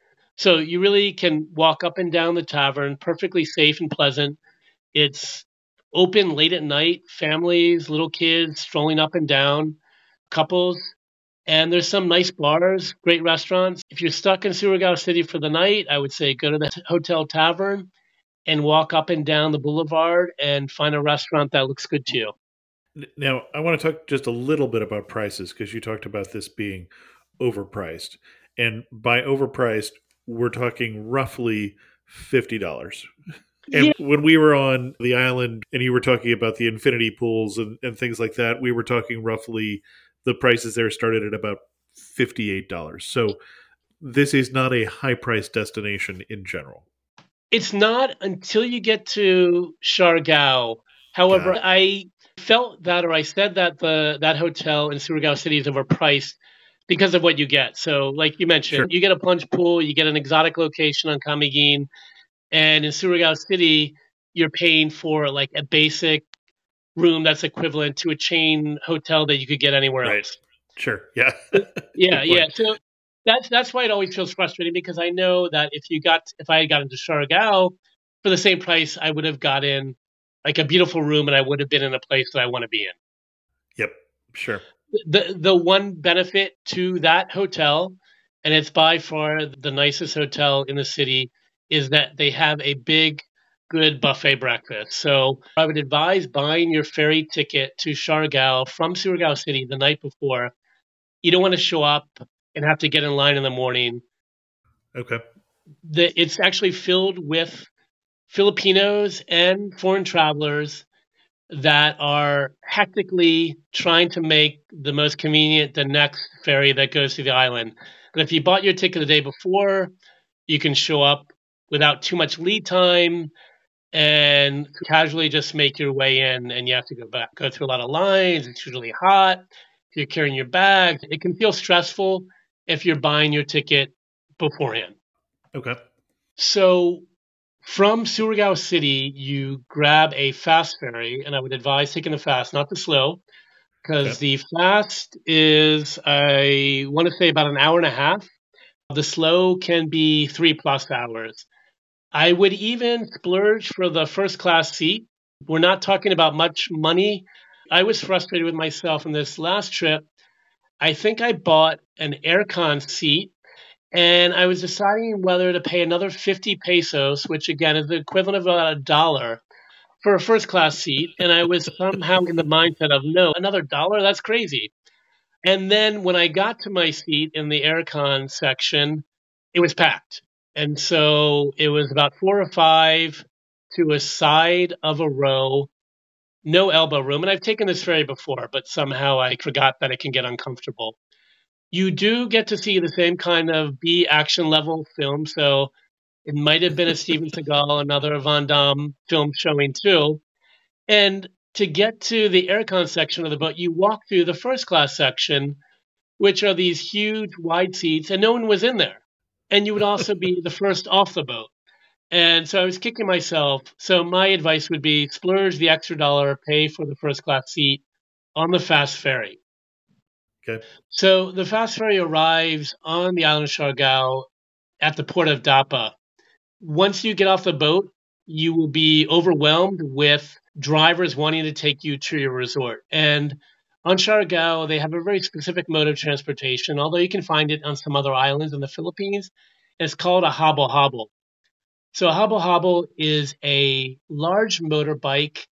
So you really can walk up and down the tavern, perfectly safe and pleasant. It's open late at night, families, little kids strolling up and down, couples. And there's some nice bars, great restaurants. If you're stuck in Surigao City for the night, I would say go to the Hotel Tavern and walk up and down the boulevard and find a restaurant that looks good to you. Now, I want to talk just a little bit about prices, because you talked about this being overpriced. And by overpriced, we're talking roughly fifty dollars. And Yeah. when we were on the island and you were talking about the infinity pools and, and things like that, we were talking roughly the prices there started at about fifty-eight dollars. So this is not a high-priced destination in general. It's not until you get to Siargao. However, Got it. I felt that, or I said that the that hotel in Surigao City is overpriced because of what you get. So, like you mentioned, Sure. you get a plunge pool, you get an exotic location on Camiguin, and in Surigao City, you're paying for like a basic room that's equivalent to a chain hotel that you could get anywhere Right. else. Sure. Yeah. Yeah, Good yeah. point. So that's that's why it always feels frustrating, because I know that if you got if I had gotten to Siargao for the same price, I would have gotten like a beautiful room, and I would have been in a place that I want to be in. Yep. Sure. The the one benefit to that hotel, and it's by far the nicest hotel in the city, is that they have a big, good buffet breakfast. So I would advise buying your ferry ticket to Siargao from Surigao City the night before. You don't want to show up and have to get in line in the morning. Okay. The, it's actually filled with Filipinos and foreign travelers that are hectically trying to make the most convenient the next ferry that goes to the island. But if you bought your ticket the day before, you can show up without too much lead time and casually just make your way in, and you have to go back, go through a lot of lines. It's usually hot. If you're carrying your bags, it can feel stressful if you're buying your ticket beforehand. Okay. So from Surigao City, you grab a fast ferry, and I would advise taking the fast, not the slow, because Okay. the fast is, I want to say, about an hour and a half. The slow can be three plus hours. I would even splurge for the first class seat. We're not talking about much money. I was frustrated with myself in this last trip. I think I bought an aircon seat, and I was deciding whether to pay another fifty pesos, which again is the equivalent of about a dollar, for a first class seat. And I was somehow in the mindset of, no, another dollar? That's crazy. And then when I got to my seat in the aircon section, it was packed. And so it was about four or five to a side of a row, no elbow room. And I've taken this ferry before, but somehow I forgot that it can get uncomfortable. You do get to see the same kind of B action level film. So it might have been a Steven Seagal, another Van Damme film showing too. And to get to the aircon section of the boat, you walk through the first class section, which are these huge wide seats, and no one was in there. And you would also be the first off the boat. And so I was kicking myself. So my advice would be splurge the extra dollar, pay for the first class seat on the fast ferry. Okay. So the fast ferry arrives on the island of Siargao at the port of Dapa. Once you get off the boat, you will be overwhelmed with drivers wanting to take you to your resort. And on Siargao, they have a very specific mode of transportation, although you can find it on some other islands in the Philippines. It's called a habal-habal. So a habal-habal is a large motorbike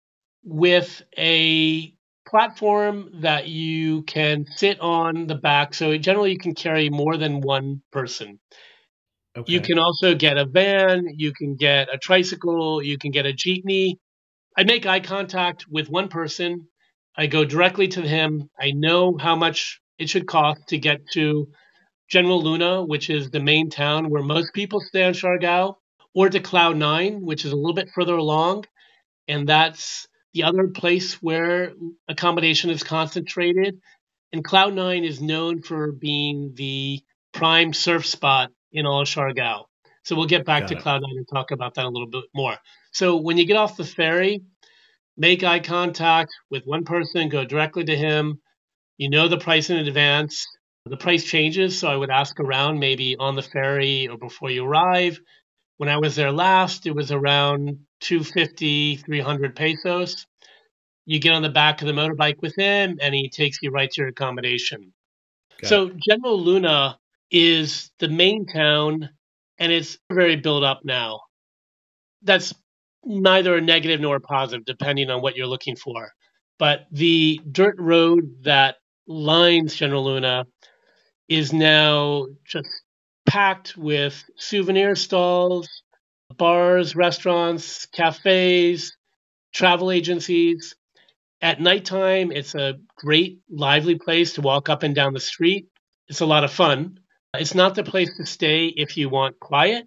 with a platform that you can sit on the back. So generally you can carry more than one person. Okay. You can also get a van, you can get a tricycle, you can get a jeepney. I make eye contact with one person. I go directly to him. I know how much it should cost to get to General Luna, which is the main town where most people stay on Siargao, or to Cloud Nine, which is a little bit further along. And that's the other place where accommodation is concentrated. And Cloud Nine is known for being the prime surf spot in all Siargao. So we'll get back Got to it. Cloud Nine and talk about that a little bit more. So when you get off the ferry, make eye contact with one person, go directly to him. You know the price in advance. The price changes, so I would ask around maybe on the ferry or before you arrive. When I was there last, it was around two hundred fifty, three hundred pesos. You get on the back of the motorbike with him, and he takes you right to your accommodation. Got So it. General Luna is the main town, and it's very built up now. That's neither a negative nor a positive, depending on what you're looking for. But the dirt road that lines General Luna is now just packed with souvenir stalls, bars, restaurants, cafes, travel agencies. At nighttime, it's a great, lively place to walk up and down the street. It's a lot of fun. It's not the place to stay if you want quiet.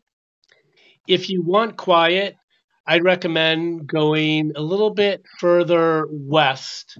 If you want quiet, I'd recommend going a little bit further west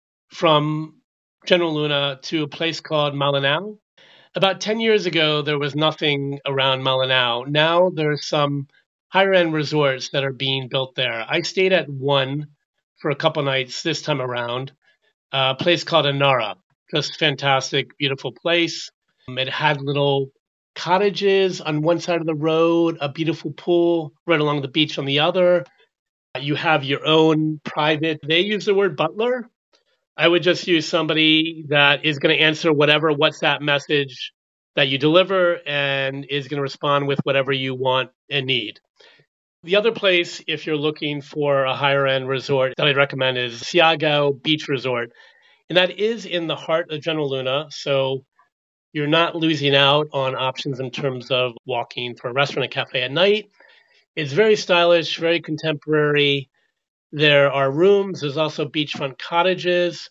from General Luna to a place called Malinao. About ten years ago, there was nothing around Malinao. Now there's some higher-end resorts that are being built there. I stayed at one for a couple nights this time around, a place called Anara. Just fantastic, beautiful place. Um, It had little cottages on one side of the road, a beautiful pool right along the beach on the other. You have your own private, they use the word butler. I would just use somebody that is going to answer whatever WhatsApp message that you deliver and is going to respond with whatever you want and need. The other place, if you're looking for a higher end resort that I'd recommend is Siargao Beach Resort. And that is in the heart of General Luna. So you're not losing out on options in terms of walking for a restaurant and cafe at night. It's very stylish, very contemporary. There are rooms. There's also beachfront cottages.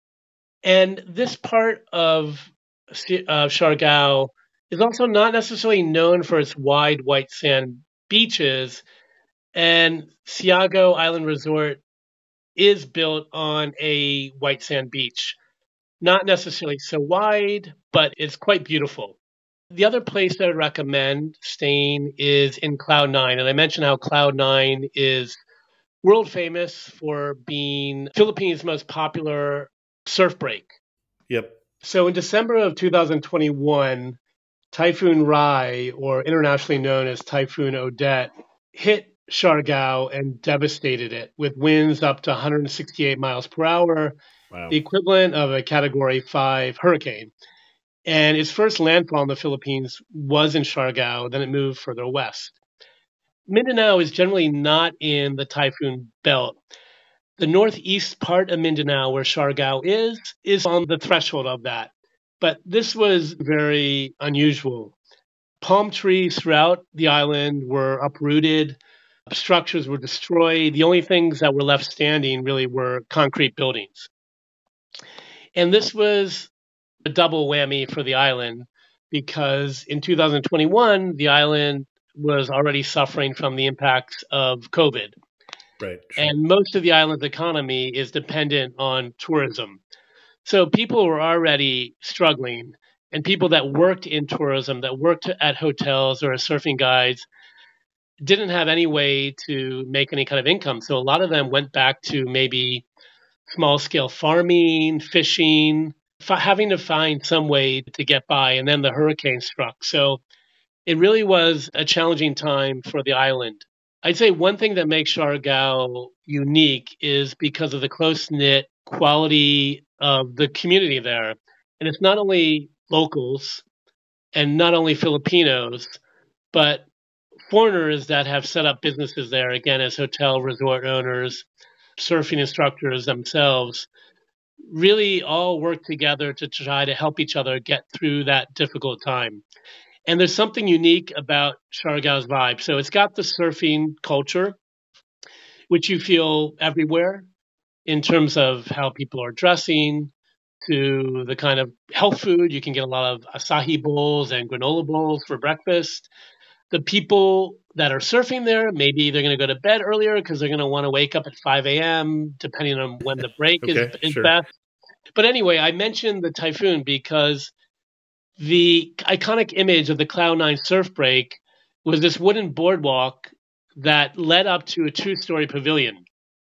And this part of uh, Siargao is also not necessarily known for its wide white sand beaches. And Siargao Island Resort is built on a white sand beach. Not necessarily so wide, but it's quite beautiful. The other place that I'd recommend staying is in Cloud Nine. And I mentioned how Cloud Nine is world famous for being Philippines' most popular surf break. Yep. So in December of two thousand twenty-one, Typhoon Rai, or internationally known as Typhoon Odette, hit Siargao and devastated it with winds up to one hundred sixty-eight miles per hour, Wow. the equivalent of a Category five hurricane. And its first landfall in the Philippines was in Siargao, then it moved further west. Mindanao is generally not in the typhoon belt. The northeast part of Mindanao, where Siargao is, is on the threshold of that. But this was very unusual. Palm trees throughout the island were uprooted. Structures were destroyed. The only things that were left standing really were concrete buildings. And this was a double whammy for the island because in two thousand twenty-one, the island was already suffering from the impacts of COVID. Right. Sure. And most of the island's economy is dependent on tourism. So people were already struggling, and people that worked in tourism, that worked at hotels or as surfing guides, didn't have any way to make any kind of income. So a lot of them went back to maybe small scale farming, fishing, f- having to find some way to get by. And then the hurricane struck. So it really was a challenging time for the island. I'd say one thing that makes Siargao unique is because of the close-knit quality of the community there. And it's not only locals and not only Filipinos, but foreigners that have set up businesses there, again, as hotel resort owners. surfing instructors themselves really all work together to try to help each other get through that difficult time. And there's something unique about Siargao's vibe. So it's got the surfing culture, which you feel everywhere in terms of how people are dressing, to the kind of health food. You can get a lot of acai bowls and granola bowls for breakfast. The people that are surfing there, maybe they're going to go to bed earlier because they're going to want to wake up at five a.m., depending on when the break Okay, is, is sure. best. But anyway, I mentioned the typhoon because the iconic image of the Cloud Nine surf break was this wooden boardwalk that led up to a two-story pavilion.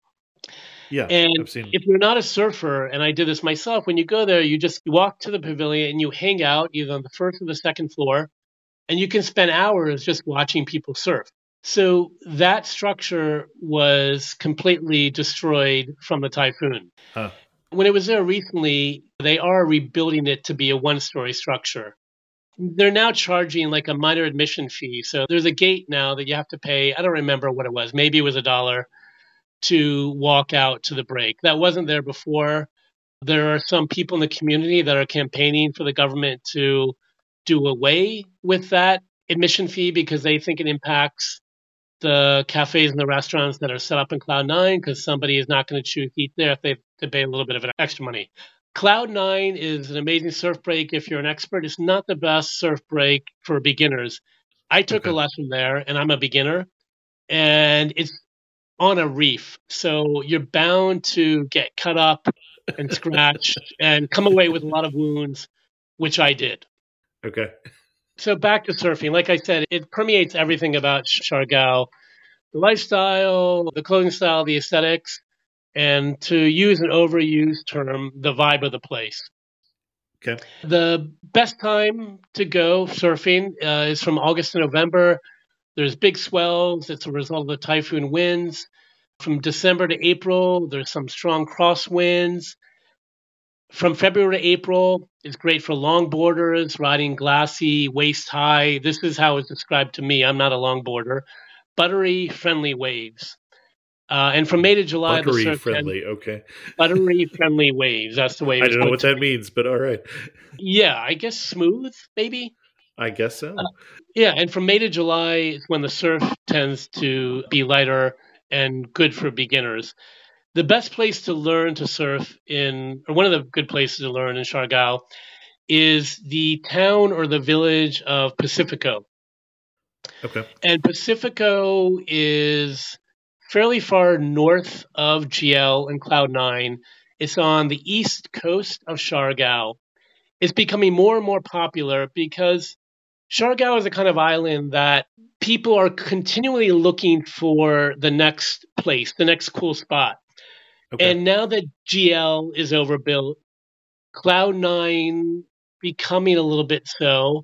Yeah, And I've seen. if you're not a surfer, and I did this myself, when you go there, you just walk to the pavilion and you hang out either on the first or the second floor, and you can spend hours just watching people surf. So that structure was completely destroyed from the typhoon. Huh. When it was there recently, they are rebuilding it to be a one-story structure. They're now charging like a minor admission fee. So there's a gate now that you have to pay. I don't remember what it was. Maybe it was a dollar to walk out to the break. That wasn't there before. There are some people in the community that are campaigning for the government to do away with that admission fee because they think it impacts the cafes and the restaurants that are set up in Cloud Nine because somebody is not going to choose to eat there if they have to pay a little bit of an extra money. Cloud Nine is an amazing surf break if you're an expert. It's not the best surf break for beginners. I took Okay. a lesson there, and I'm a beginner, and it's on a reef. So you're bound to get cut up and scratched and come away with a lot of wounds, which I did. Okay. So back to surfing. Like I said, it permeates everything about Siargao, the lifestyle, the clothing style, the aesthetics, and to use an overused term, the vibe of the place. Okay. The best time to go surfing uh, is from August to November. There's big swells. It's a result of the typhoon winds. From December to April, there's some strong crosswinds. From February to April, it's great for longboarders, riding glassy, waist high. This is how it's described to me. I'm not a longboarder. Buttery, friendly waves. Uh, and from May to July, Buttery the surf friendly. Okay. buttery, friendly waves. That's the way I it's don't know what supposed to that means, but all right. be. Yeah, I guess smooth, maybe. I guess so. Uh, yeah, and from May to July is when the surf tends to be lighter and good for beginners. The best place to learn to surf in, or one of the good places to learn in Siargao, is the town or the village of Pacifico. Okay. And Pacifico is fairly far north of G L and Cloud Nine. It's on the east coast of Siargao. It's becoming more and more popular because Siargao is a kind of island that people are continually looking for the next place, the next cool spot. Okay. And now that G L is overbuilt, Cloud Nine becoming a little bit so,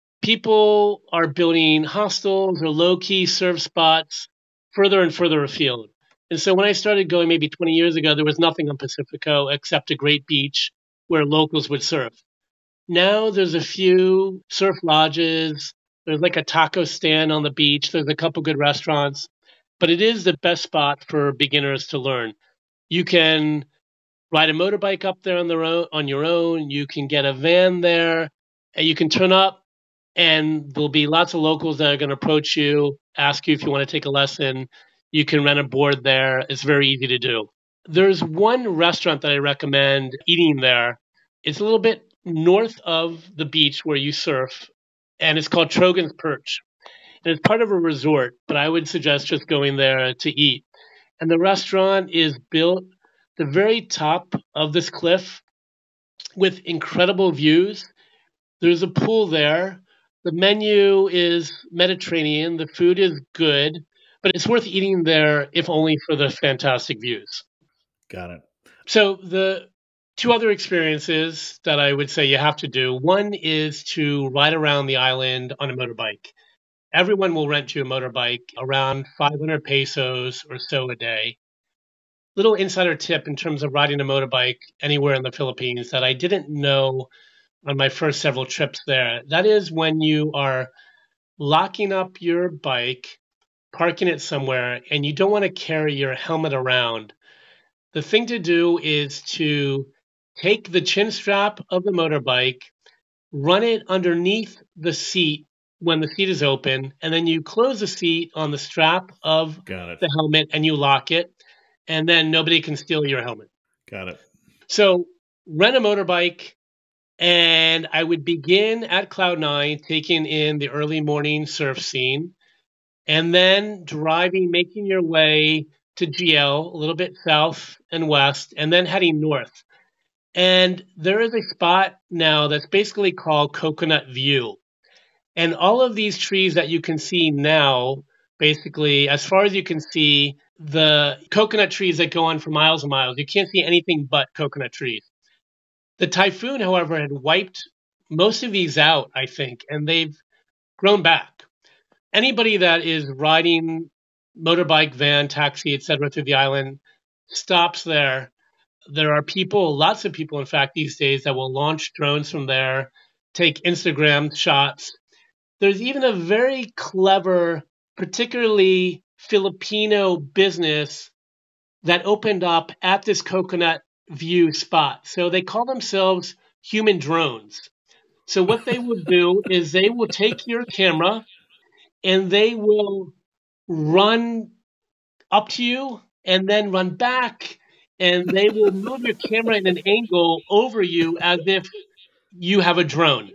people are building hostels or low-key surf spots further and further afield. And so when I started going maybe twenty years ago, there was nothing on Pacifico except a great beach where locals would surf. Now there's a few surf lodges. There's like a taco stand on the beach. There's a couple good restaurants. But it is the best spot for beginners to learn. You can ride a motorbike up there on, the ro- on your own. You can get a van there. And you can turn up, and there'll be lots of locals that are going to approach you, ask you if you want to take a lesson. You can rent a board there. It's very easy to do. There's one restaurant that I recommend eating there. It's a little bit north of the beach where you surf, and it's called Trogan's Perch. And it's part of a resort, but I would suggest just going there to eat. And the restaurant is built at the very top of this cliff with incredible views. There's a pool there. The menu is Mediterranean. The food is good, but it's worth eating there if only for the fantastic views. Got it. So the two other experiences that I would say you have to do. One is to ride around the island on a motorbike. Everyone will rent you a motorbike around five hundred pesos or so a day. Little insider tip in terms of riding a motorbike anywhere in the Philippines that I didn't know on my first several trips there. That is when you are locking up your bike, parking it somewhere, and you don't want to carry your helmet around. The thing to do is to take the chin strap of the motorbike, run it underneath the seat when the seat is open, and then you close the seat on the strap of Got it. the helmet and you lock it, and then nobody can steal your helmet. Got it. So rent a motorbike, and I would begin at Cloud Nine, taking in the early morning surf scene, and then driving, making your way to G L, a little bit south and west, and then heading north. And there is a spot now that's basically called Coconut View. And all of these trees that you can see now, basically, as far as you can see, the coconut trees that go on for miles and miles, you can't see anything but coconut trees. The typhoon, however, had wiped most of these out, I think, and they've grown back. Anybody that is riding motorbike, van, taxi, et cetera, through the island stops there. There are people, lots of people, in fact, these days that will launch drones from there, take Instagram shots. There's even a very clever, particularly Filipino business that opened up at this Coconut View spot. So they call themselves Human Drones. So what they will do is they will take your camera and they will run up to you and then run back, and they will move your camera in an angle over you as if you have a drone.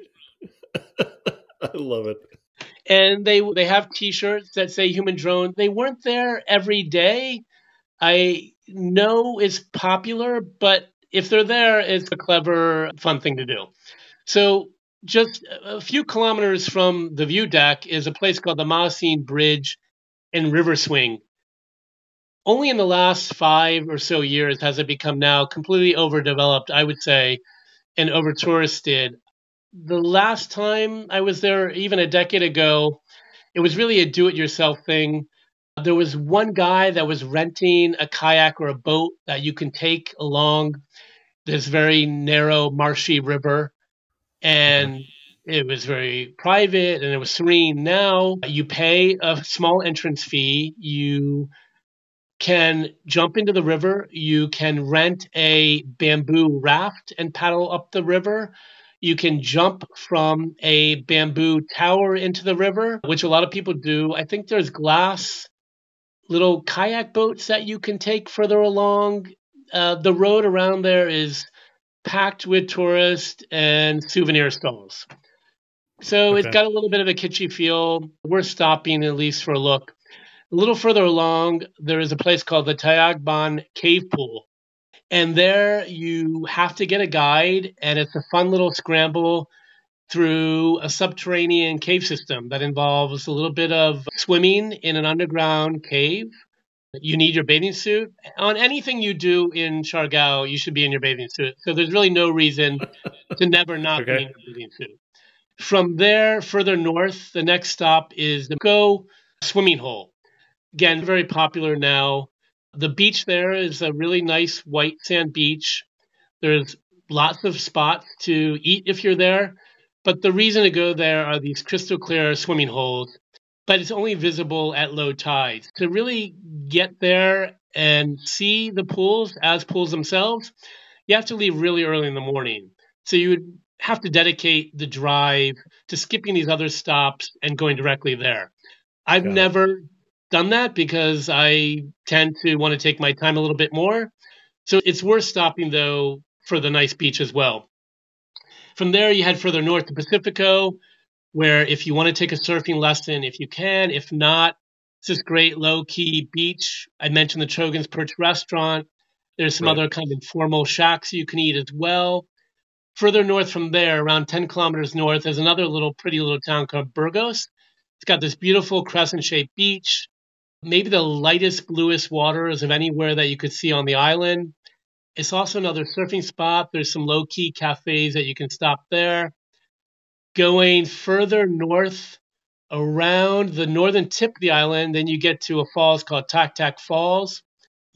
I love it. And they they have T-shirts that say Human Drone. They weren't there every day. I know it's popular, but if they're there, it's a clever, fun thing to do. So just a few kilometers from the view deck is a place called the Maaseen Bridge and River Swing. Only in the last five or so years has it become now completely overdeveloped, I would say, and over-touristed. The last time I was there, even a decade ago, it was really a do-it-yourself thing. There was one guy that was renting a kayak or a boat that you can take along this very narrow, marshy river. And it was very private and it was serene. Now you pay a small entrance fee. You can jump into the river. You can rent a bamboo raft and paddle up the river. You can jump from a bamboo tower into the river, which a lot of people do. I think there's glass little kayak boats that you can take further along. Uh, the road around there is packed with tourists and souvenir stalls. So okay. It's got a little bit of a kitschy feel. We're stopping at least for a look. A little further along, there is a place called the Tayagban Cave Pool. And there you have to get a guide, and it's a fun little scramble through a subterranean cave system that involves a little bit of swimming in an underground cave. You need your bathing suit. On anything you do in Siargao, you should be in your bathing suit. So there's really no reason to never not okay. be in your bathing suit. From there, further north, the next stop is the Go swimming hole. Again, very popular now. The beach there is a really nice white sand beach. There's lots of spots to eat if you're there. But the reason to go there are these crystal clear swimming holes. But it's only visible at low tides. To really get there and see the pools as pools themselves, you have to leave really early in the morning. So you would have to dedicate the drive to skipping these other stops and going directly there. I've Got never it. done that because I tend to want to take my time a little bit more. So it's worth stopping, though, for the nice beach as well. From there, you head further north to Pacifico, where if you want to take a surfing lesson, if you can, if not, it's this great low-key beach. I mentioned the Trogan's Perch restaurant. There's some right. other kind of informal shacks you can eat as well. Further north from there, around ten kilometers north, there's another little pretty little town called Burgos. It's got this beautiful crescent-shaped beach, maybe the lightest, bluest waters of anywhere that you could see on the island. It's also another surfing spot. There's some low-key cafes that you can stop there. Going further north around the northern tip of the island, then you get to a falls called Tak Tak Falls.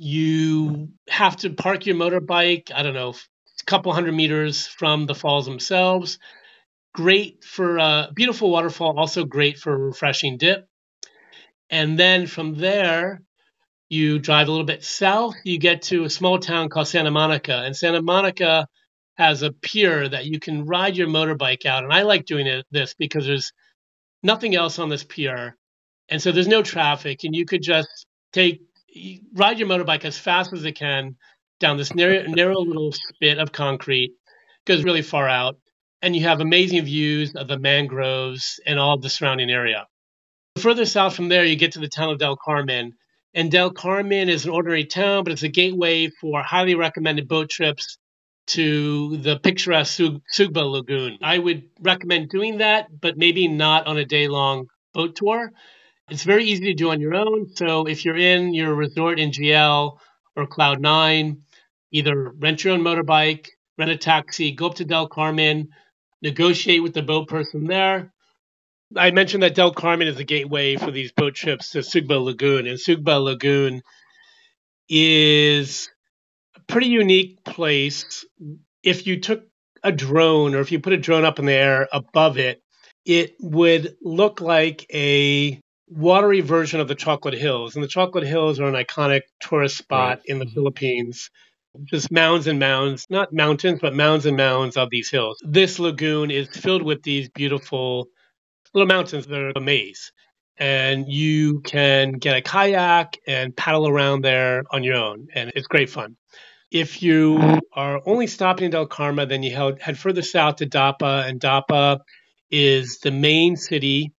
You have to park your motorbike, I don't know, a couple hundred meters from the falls themselves. Great for a beautiful waterfall, also great for a refreshing dip. And then from there, You drive a little bit south, you get to a small town called Santa Monica. And Santa Monica has a pier that you can ride your motorbike out. And I like doing it, this because there's nothing else on this pier. And so there's no traffic. And you could just take, ride your motorbike as fast as it can down this narrow, narrow little spit of concrete. Goes really far out. And you have amazing views of the mangroves and all of the surrounding area. Further south from there, you get to the town of Del Carmen. And Del Carmen is an ordinary town, but it's a gateway for highly recommended boat trips to the picturesque Sug- Sugba Lagoon. I would recommend doing that, but maybe not on a day-long boat tour. It's very easy to do on your own. So if you're in your resort in G L or Cloud nine, either rent your own motorbike, rent a taxi, go up to Del Carmen, negotiate with the boat person there. I mentioned that Del Carmen is a gateway for these boat trips to Sugba Lagoon. And Sugba Lagoon is a pretty unique place. If you took a drone or if you put a drone up in the air above it, it would look like a watery version of the Chocolate Hills. And the Chocolate Hills are an iconic tourist spot right. in the Philippines. Just mounds and mounds, not mountains, but mounds and mounds of these hills. This lagoon is filled with these beautiful little mountains that are a maze. And you can get a kayak and paddle around there on your own. And it's great fun. If you are only stopping in Del Carmen, then you head further south to Dapa. And Dapa is the main city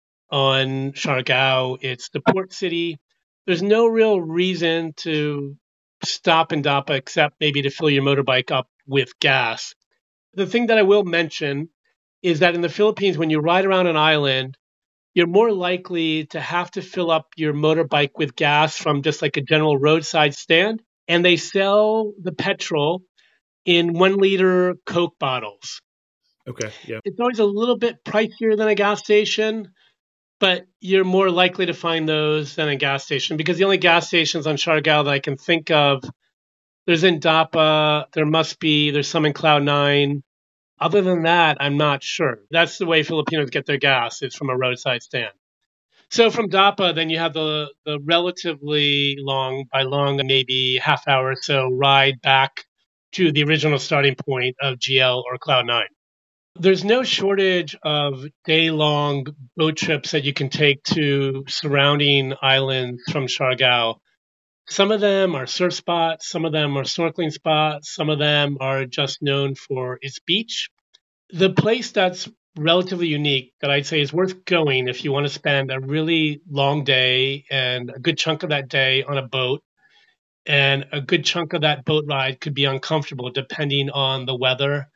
on Siargao. It's the port city. There's no real reason to stop in Dapa except maybe to fill your motorbike up with gas. The thing that I will mention is that in the Philippines, when you ride around an island, you're more likely to have to fill up your motorbike with gas from just like a general roadside stand. And they sell the petrol in one liter Coke bottles. Okay, yeah. It's always a little bit pricier than a gas station, but you're more likely to find those than a gas station because the only gas stations on Siargao that I can think of, there's in Dapa, there must be, there's some in Cloud nine. Other than that, I'm not sure. That's the way Filipinos get their gas, is from a roadside stand. So from Dapa, then you have the, the relatively long, by long, maybe half hour or so, ride back to the original starting point of G L or Cloud nine. There's no shortage of day-long boat trips that you can take to surrounding islands from Siargao. Some of them are surf spots, some of them are snorkeling spots, some of them are just known for its beach. The place that's relatively unique that I'd say is worth going if you want to spend a really long day and a good chunk of that day on a boat, and a good chunk of that boat ride could be uncomfortable depending on the weather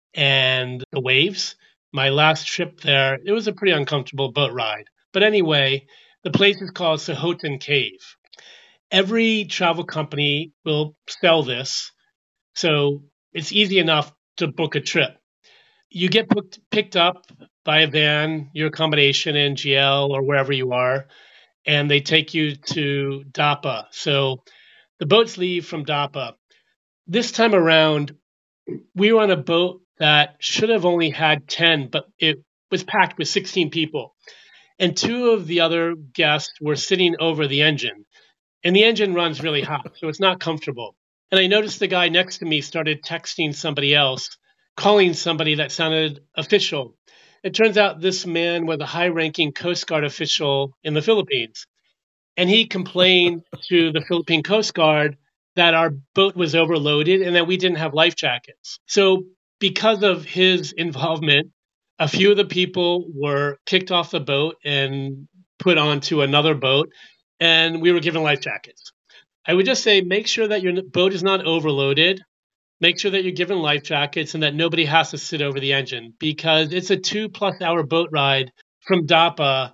and the waves. My last trip there, it was a pretty uncomfortable boat ride. But anyway, the place is called Sahotan Cave. Every travel company will sell this, so it's easy enough to book a trip. You get booked, picked up by a van, your accommodation in G L or wherever you are, and they take you to Dapa. So the boats leave from Dapa. This time around, we were on a boat that should have only had ten, but it was packed with sixteen people. And two of the other guests were sitting over the engine. And the engine runs really hot, so it's not comfortable. And I noticed the guy next to me started texting somebody else, calling somebody that sounded official. It turns out this man was a high-ranking Coast Guard official in the Philippines. And he complained to the Philippine Coast Guard that our boat was overloaded and that we didn't have life jackets. So because of his involvement, a few of the people were kicked off the boat and put onto another boat, and we were given life jackets. I would just say make sure that your boat is not overloaded. Make sure that you're given life jackets and that nobody has to sit over the engine, because it's a two-plus hour boat ride from Dapa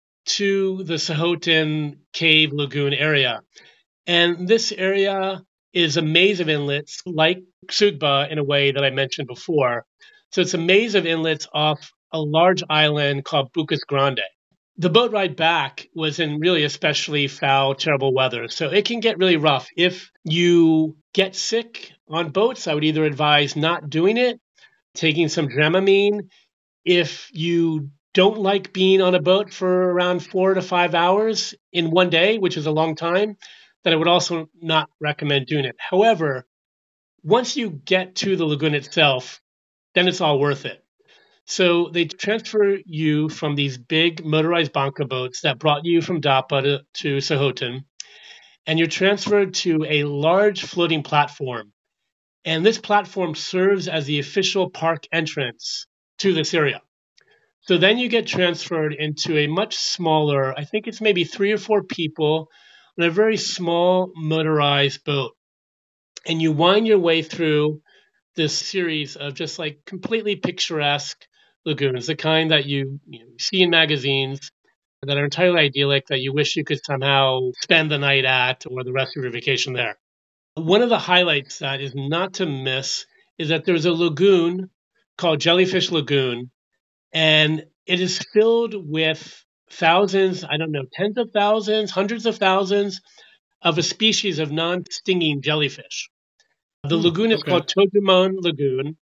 to the Sahotan Cave Lagoon area. And this area is a maze of inlets like Sugba in a way that I mentioned before. So it's a maze of inlets off a large island called Bucas Grande. The boat ride back was in really especially foul, terrible weather. So it can get really rough. If you get sick on boats, I would either advise not doing it, taking some Dramamine. If you don't like being on a boat for around four to five hours in one day, which is a long time, that I would also not recommend doing it. However, once you get to the lagoon itself, then it's all worth it. So they transfer you from these big motorized banca boats that brought you from Dapa to, to Sohoton, and you're transferred to a large floating platform. And this platform serves as the official park entrance to this area. So then you get transferred into a much smaller, I think it's maybe three or four people on a very small motorized boat. And you wind your way through this series of just like completely picturesque lagoons, the kind that you, you know, see in magazines that are entirely idyllic, that you wish you could somehow spend the night at or the rest of your vacation there. One of the highlights that is not to miss is that there's a lagoon called Jellyfish Lagoon, and it is filled with thousands, I don't know, tens of thousands, hundreds of thousands of a species of non-stinging jellyfish. The mm, lagoon is okay. called Togumon Lagoon,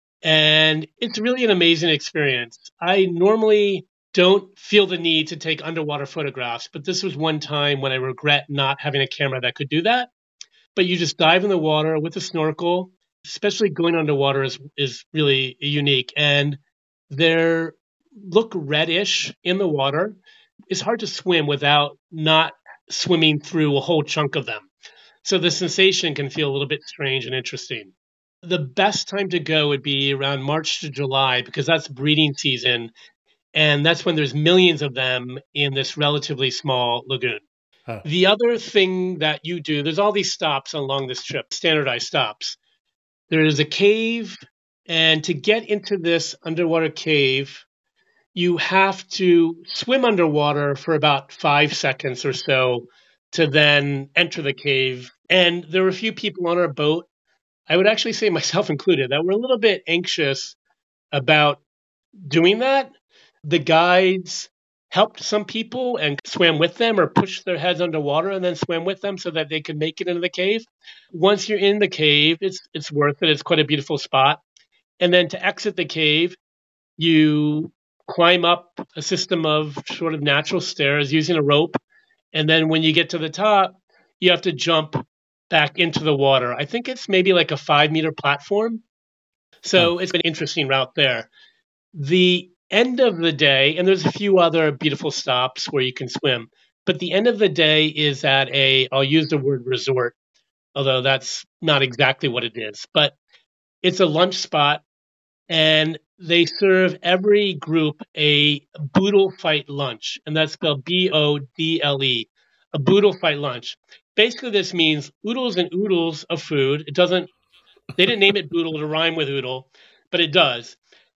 and it's really an amazing experience. I normally don't feel the need to take underwater photographs, but this was one time when I regret not having a camera that could do that. But you just dive in the water with a snorkel, especially going underwater is, is really unique. And they look reddish in the water. It's hard to swim without not swimming through a whole chunk of them. So the sensation can feel a little bit strange and interesting. The best time to go would be around March to July because that's breeding season. And that's when there's millions of them in this relatively small lagoon. Huh. The other thing that you do, there's all these stops along this trip, standardized stops. There is a cave, and to get into this underwater cave, you have to swim underwater for about five seconds or so to then enter the cave. And there were a few people on our boat, I would actually say myself included, that were a little bit anxious about doing that. The guides helped some people and swam with them or pushed their heads underwater and then swam with them so that they could make it into the cave. Once you're in the cave, it's it's worth it. It's quite a beautiful spot. And then to exit the cave, you climb up a system of sort of natural stairs using a rope. And then when you get to the top, you have to jump back into the water. I think it's maybe like a five meter platform. So it's an interesting route there. The end of the day, and there's a few other beautiful stops where you can swim, but the end of the day is at a, I'll use the word resort, although that's not exactly what it is, but it's a lunch spot, and they serve every group a boodle fight lunch, and that's spelled B O D L E, a boodle fight lunch. Basically, this means oodles and oodles of food. It doesn't, they didn't name it boodle to rhyme with oodle, but it does.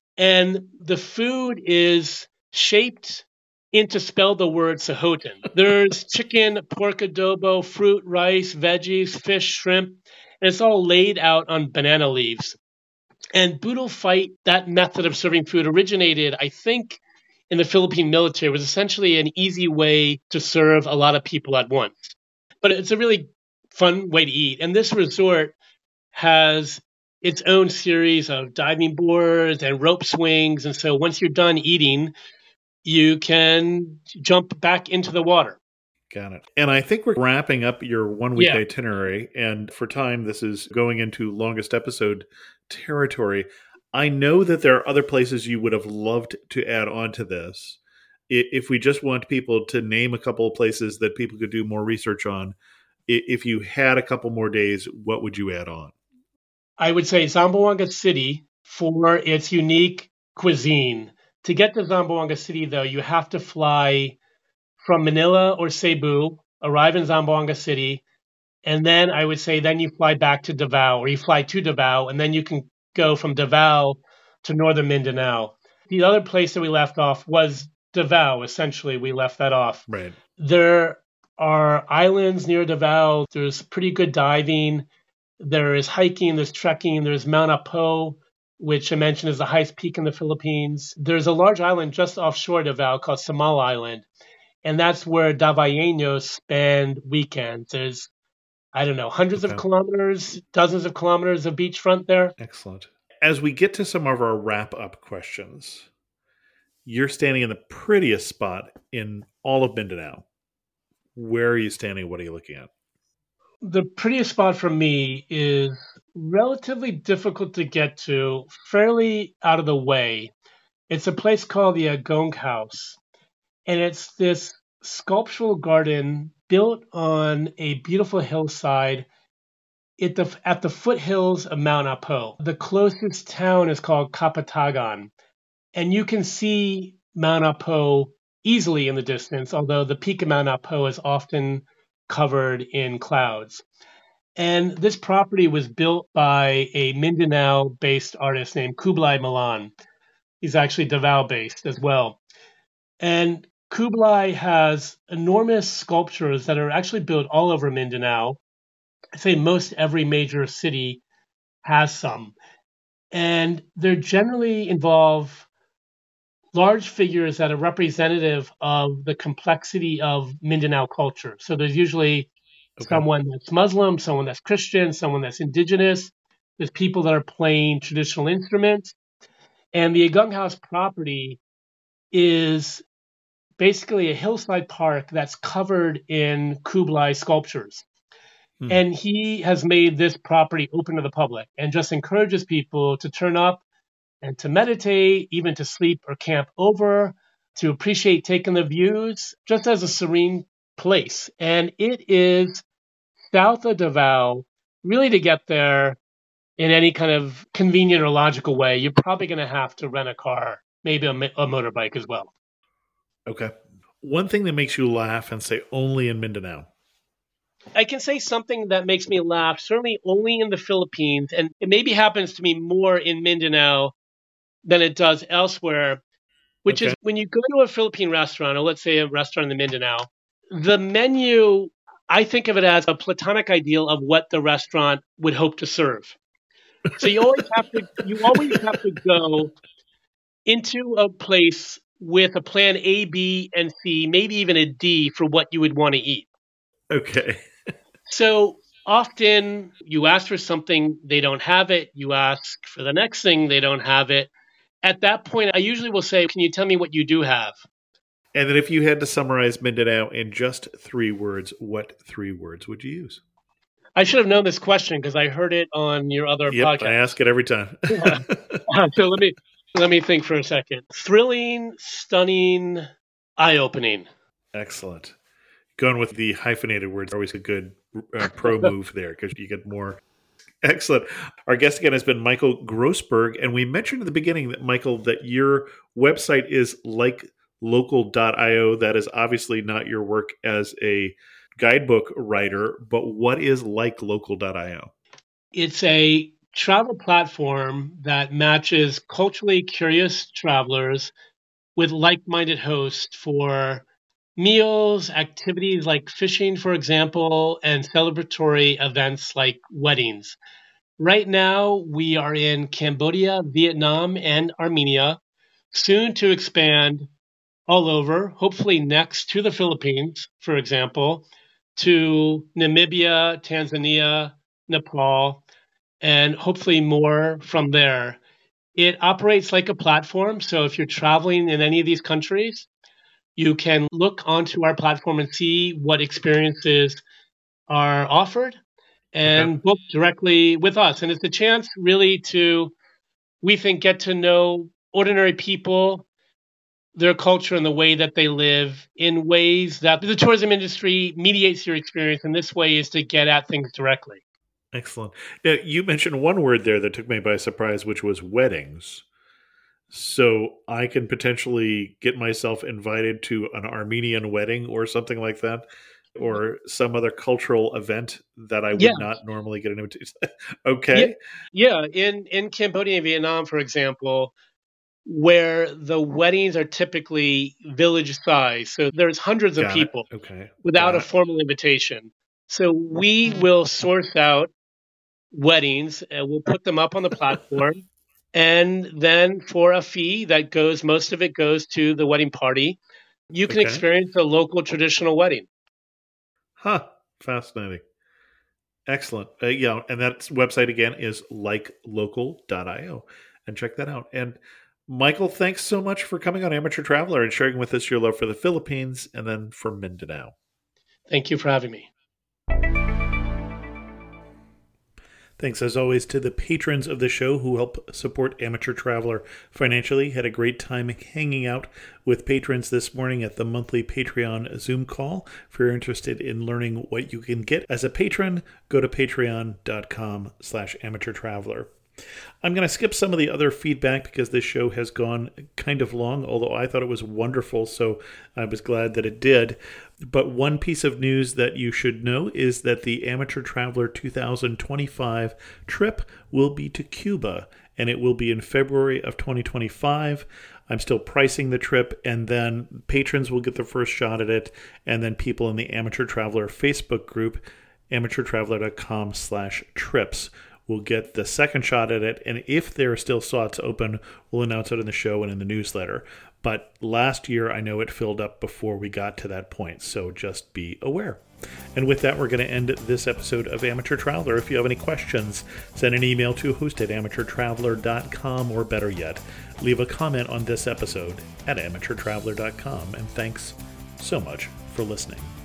And the food is shaped into spell the word Sohoton. There's chicken, pork adobo, fruit, rice, veggies, fish, shrimp, and it's all laid out on banana leaves. And boodle fight, that method of serving food originated, I think, in the Philippine military. It was essentially an easy way to serve a lot of people at once. But it's a really fun way to eat. And this resort has its own series of diving boards and rope swings. And so once you're done eating, you can jump back into the water. Got it. And I think we're wrapping up your one-week Yeah. itinerary. And for time, this is going into longest episode territory. I know that there are other places you would have loved to add on to this. If we just want people to name a couple of places that people could do more research on, if you had a couple more days, what would you add on? I would say Zamboanga City for its unique cuisine. To get to Zamboanga City, though, you have to fly from Manila or Cebu, arrive in Zamboanga City, and then I would say then you fly back to Davao, or you fly to Davao, and then you can go from Davao to northern Mindanao. The other place that we left off was Davao, essentially. We left that off. Right. There are islands near Davao. There's pretty good diving. There is hiking, there's trekking, there's Mount Apo, which I mentioned is the highest peak in the Philippines. There's a large island just offshore Davao called Samal Island, and that's where Davaoeños spend weekends. There's, I don't know, hundreds okay. of kilometers, dozens of kilometers of beachfront there. Excellent. As we get to some of our wrap-up questions, you're standing in the prettiest spot in all of Mindanao. Where are you standing? What are you looking at? The prettiest spot for me is relatively difficult to get to, fairly out of the way. It's a place called the Agong House, and it's this sculptural garden built on a beautiful hillside at the, at the foothills of Mount Apo. The closest town is called Kapatagan, and you can see Mount Apo easily in the distance, although the peak of Mount Apo is often covered in clouds. And this property was built by a Mindanao-based artist named Kublai Milan. He's actually Davao-based as well. And Kublai has enormous sculptures that are actually built all over Mindanao. I say most every major city has some. And they generally involve large figures that are representative of the complexity of Mindanao culture. So there's usually okay. someone that's Muslim, someone that's Christian, someone that's indigenous. There's people that are playing traditional instruments. And the Agong House property is basically a hillside park that's covered in Kublai sculptures. Hmm. And he has made this property open to the public and just encourages people to turn up and to meditate, even to sleep or camp over, to appreciate taking the views, just as a serene place. And it is south of Davao. Really, to get there in any kind of convenient or logical way, you're probably going to have to rent a car, maybe a, a motorbike as well. Okay. One thing that makes you laugh and say only in Mindanao. I can say something that makes me laugh, certainly only in the Philippines, and it maybe happens to me more in Mindanao than it does elsewhere, which okay. is when you go to a Philippine restaurant, or let's say a restaurant in the Mindanao, the menu, I think of it as a platonic ideal of what the restaurant would hope to serve. So you always have to, you always have to go into a place with a plan A, B, and C, maybe even a D for what you would want to eat. Okay. So often you ask for something, they don't have it. You ask for the next thing, they don't have it. At that point, I usually will say, can you tell me what you do have? And then if you had to summarize Mindanao in just three words, what three words would you use? I should have known this question because I heard it on your other yep, podcast. I ask it every time. yeah. So let me let me think for a second. Thrilling, stunning, eye-opening. Excellent. Going with the hyphenated words, always a good uh, pro move there because you get more. Excellent. Our guest again has been Michael Grossberg, and we mentioned at the beginning that, Michael, that your website is like local dot io. That is obviously not your work as a guidebook writer, but what is like local dot io? It's a travel platform that matches culturally curious travelers with like-minded hosts for meals, activities like fishing, for example, and celebratory events like weddings. Right now, we are in Cambodia, Vietnam, and Armenia, soon to expand all over, hopefully next to the Philippines, for example, to Namibia, Tanzania, Nepal, and hopefully more from there. It operates like a platform, so if you're traveling in any of these countries, you can look onto our platform and see what experiences are offered and okay. book directly with us. And it's a chance really to, we think, get to know ordinary people, their culture, and the way that they live in ways that the tourism industry mediates your experience. And this way is to get at things directly. Excellent. Now, you mentioned one word there that took me by surprise, which was weddings. So I can potentially get myself invited to an Armenian wedding or something like that, or some other cultural event that I would yeah. not normally get an invitation. Okay. Yeah. yeah. In, in Cambodia and Vietnam, for example, where the weddings are typically village size. So there's hundreds of Got people okay. without Got a formal invitation. So we will source out weddings and we'll put them up on the platform. And then for a fee that goes, most of it goes to the wedding party, you can okay. experience a local traditional wedding. Huh. Fascinating. Excellent. Uh, yeah. And that website again is like local dot io. And check that out. And Michael, thanks so much for coming on Amateur Traveler and sharing with us your love for the Philippines and then for Mindanao. Thank you for having me. Thanks as always to the patrons of the show who help support Amateur Traveler financially. Had a great time hanging out with patrons this morning at the monthly Patreon Zoom call. If you're interested in learning what you can get as a patron, go to patreon.com slash amateur traveler. I'm going to skip some of the other feedback because this show has gone kind of long, although I thought it was wonderful, so I was glad that it did. But one piece of news that you should know is that the Amateur Traveler two thousand twenty-five trip will be to Cuba, and it will be in February of twenty twenty-five. I'm still pricing the trip, and then patrons will get the first shot at it, and then people in the Amateur Traveler Facebook group, amateurtraveler.com slash trips, will get the second shot at it, and if there are still slots open, we'll announce it in the show and in the newsletter. But last year, I know it filled up before we got to that point, so just be aware. And with that, we're going to end this episode of Amateur Traveler. If you have any questions, send an email to host at amateur traveler dot com, or better yet, leave a comment on this episode at amateur traveler dot com. And thanks so much for listening.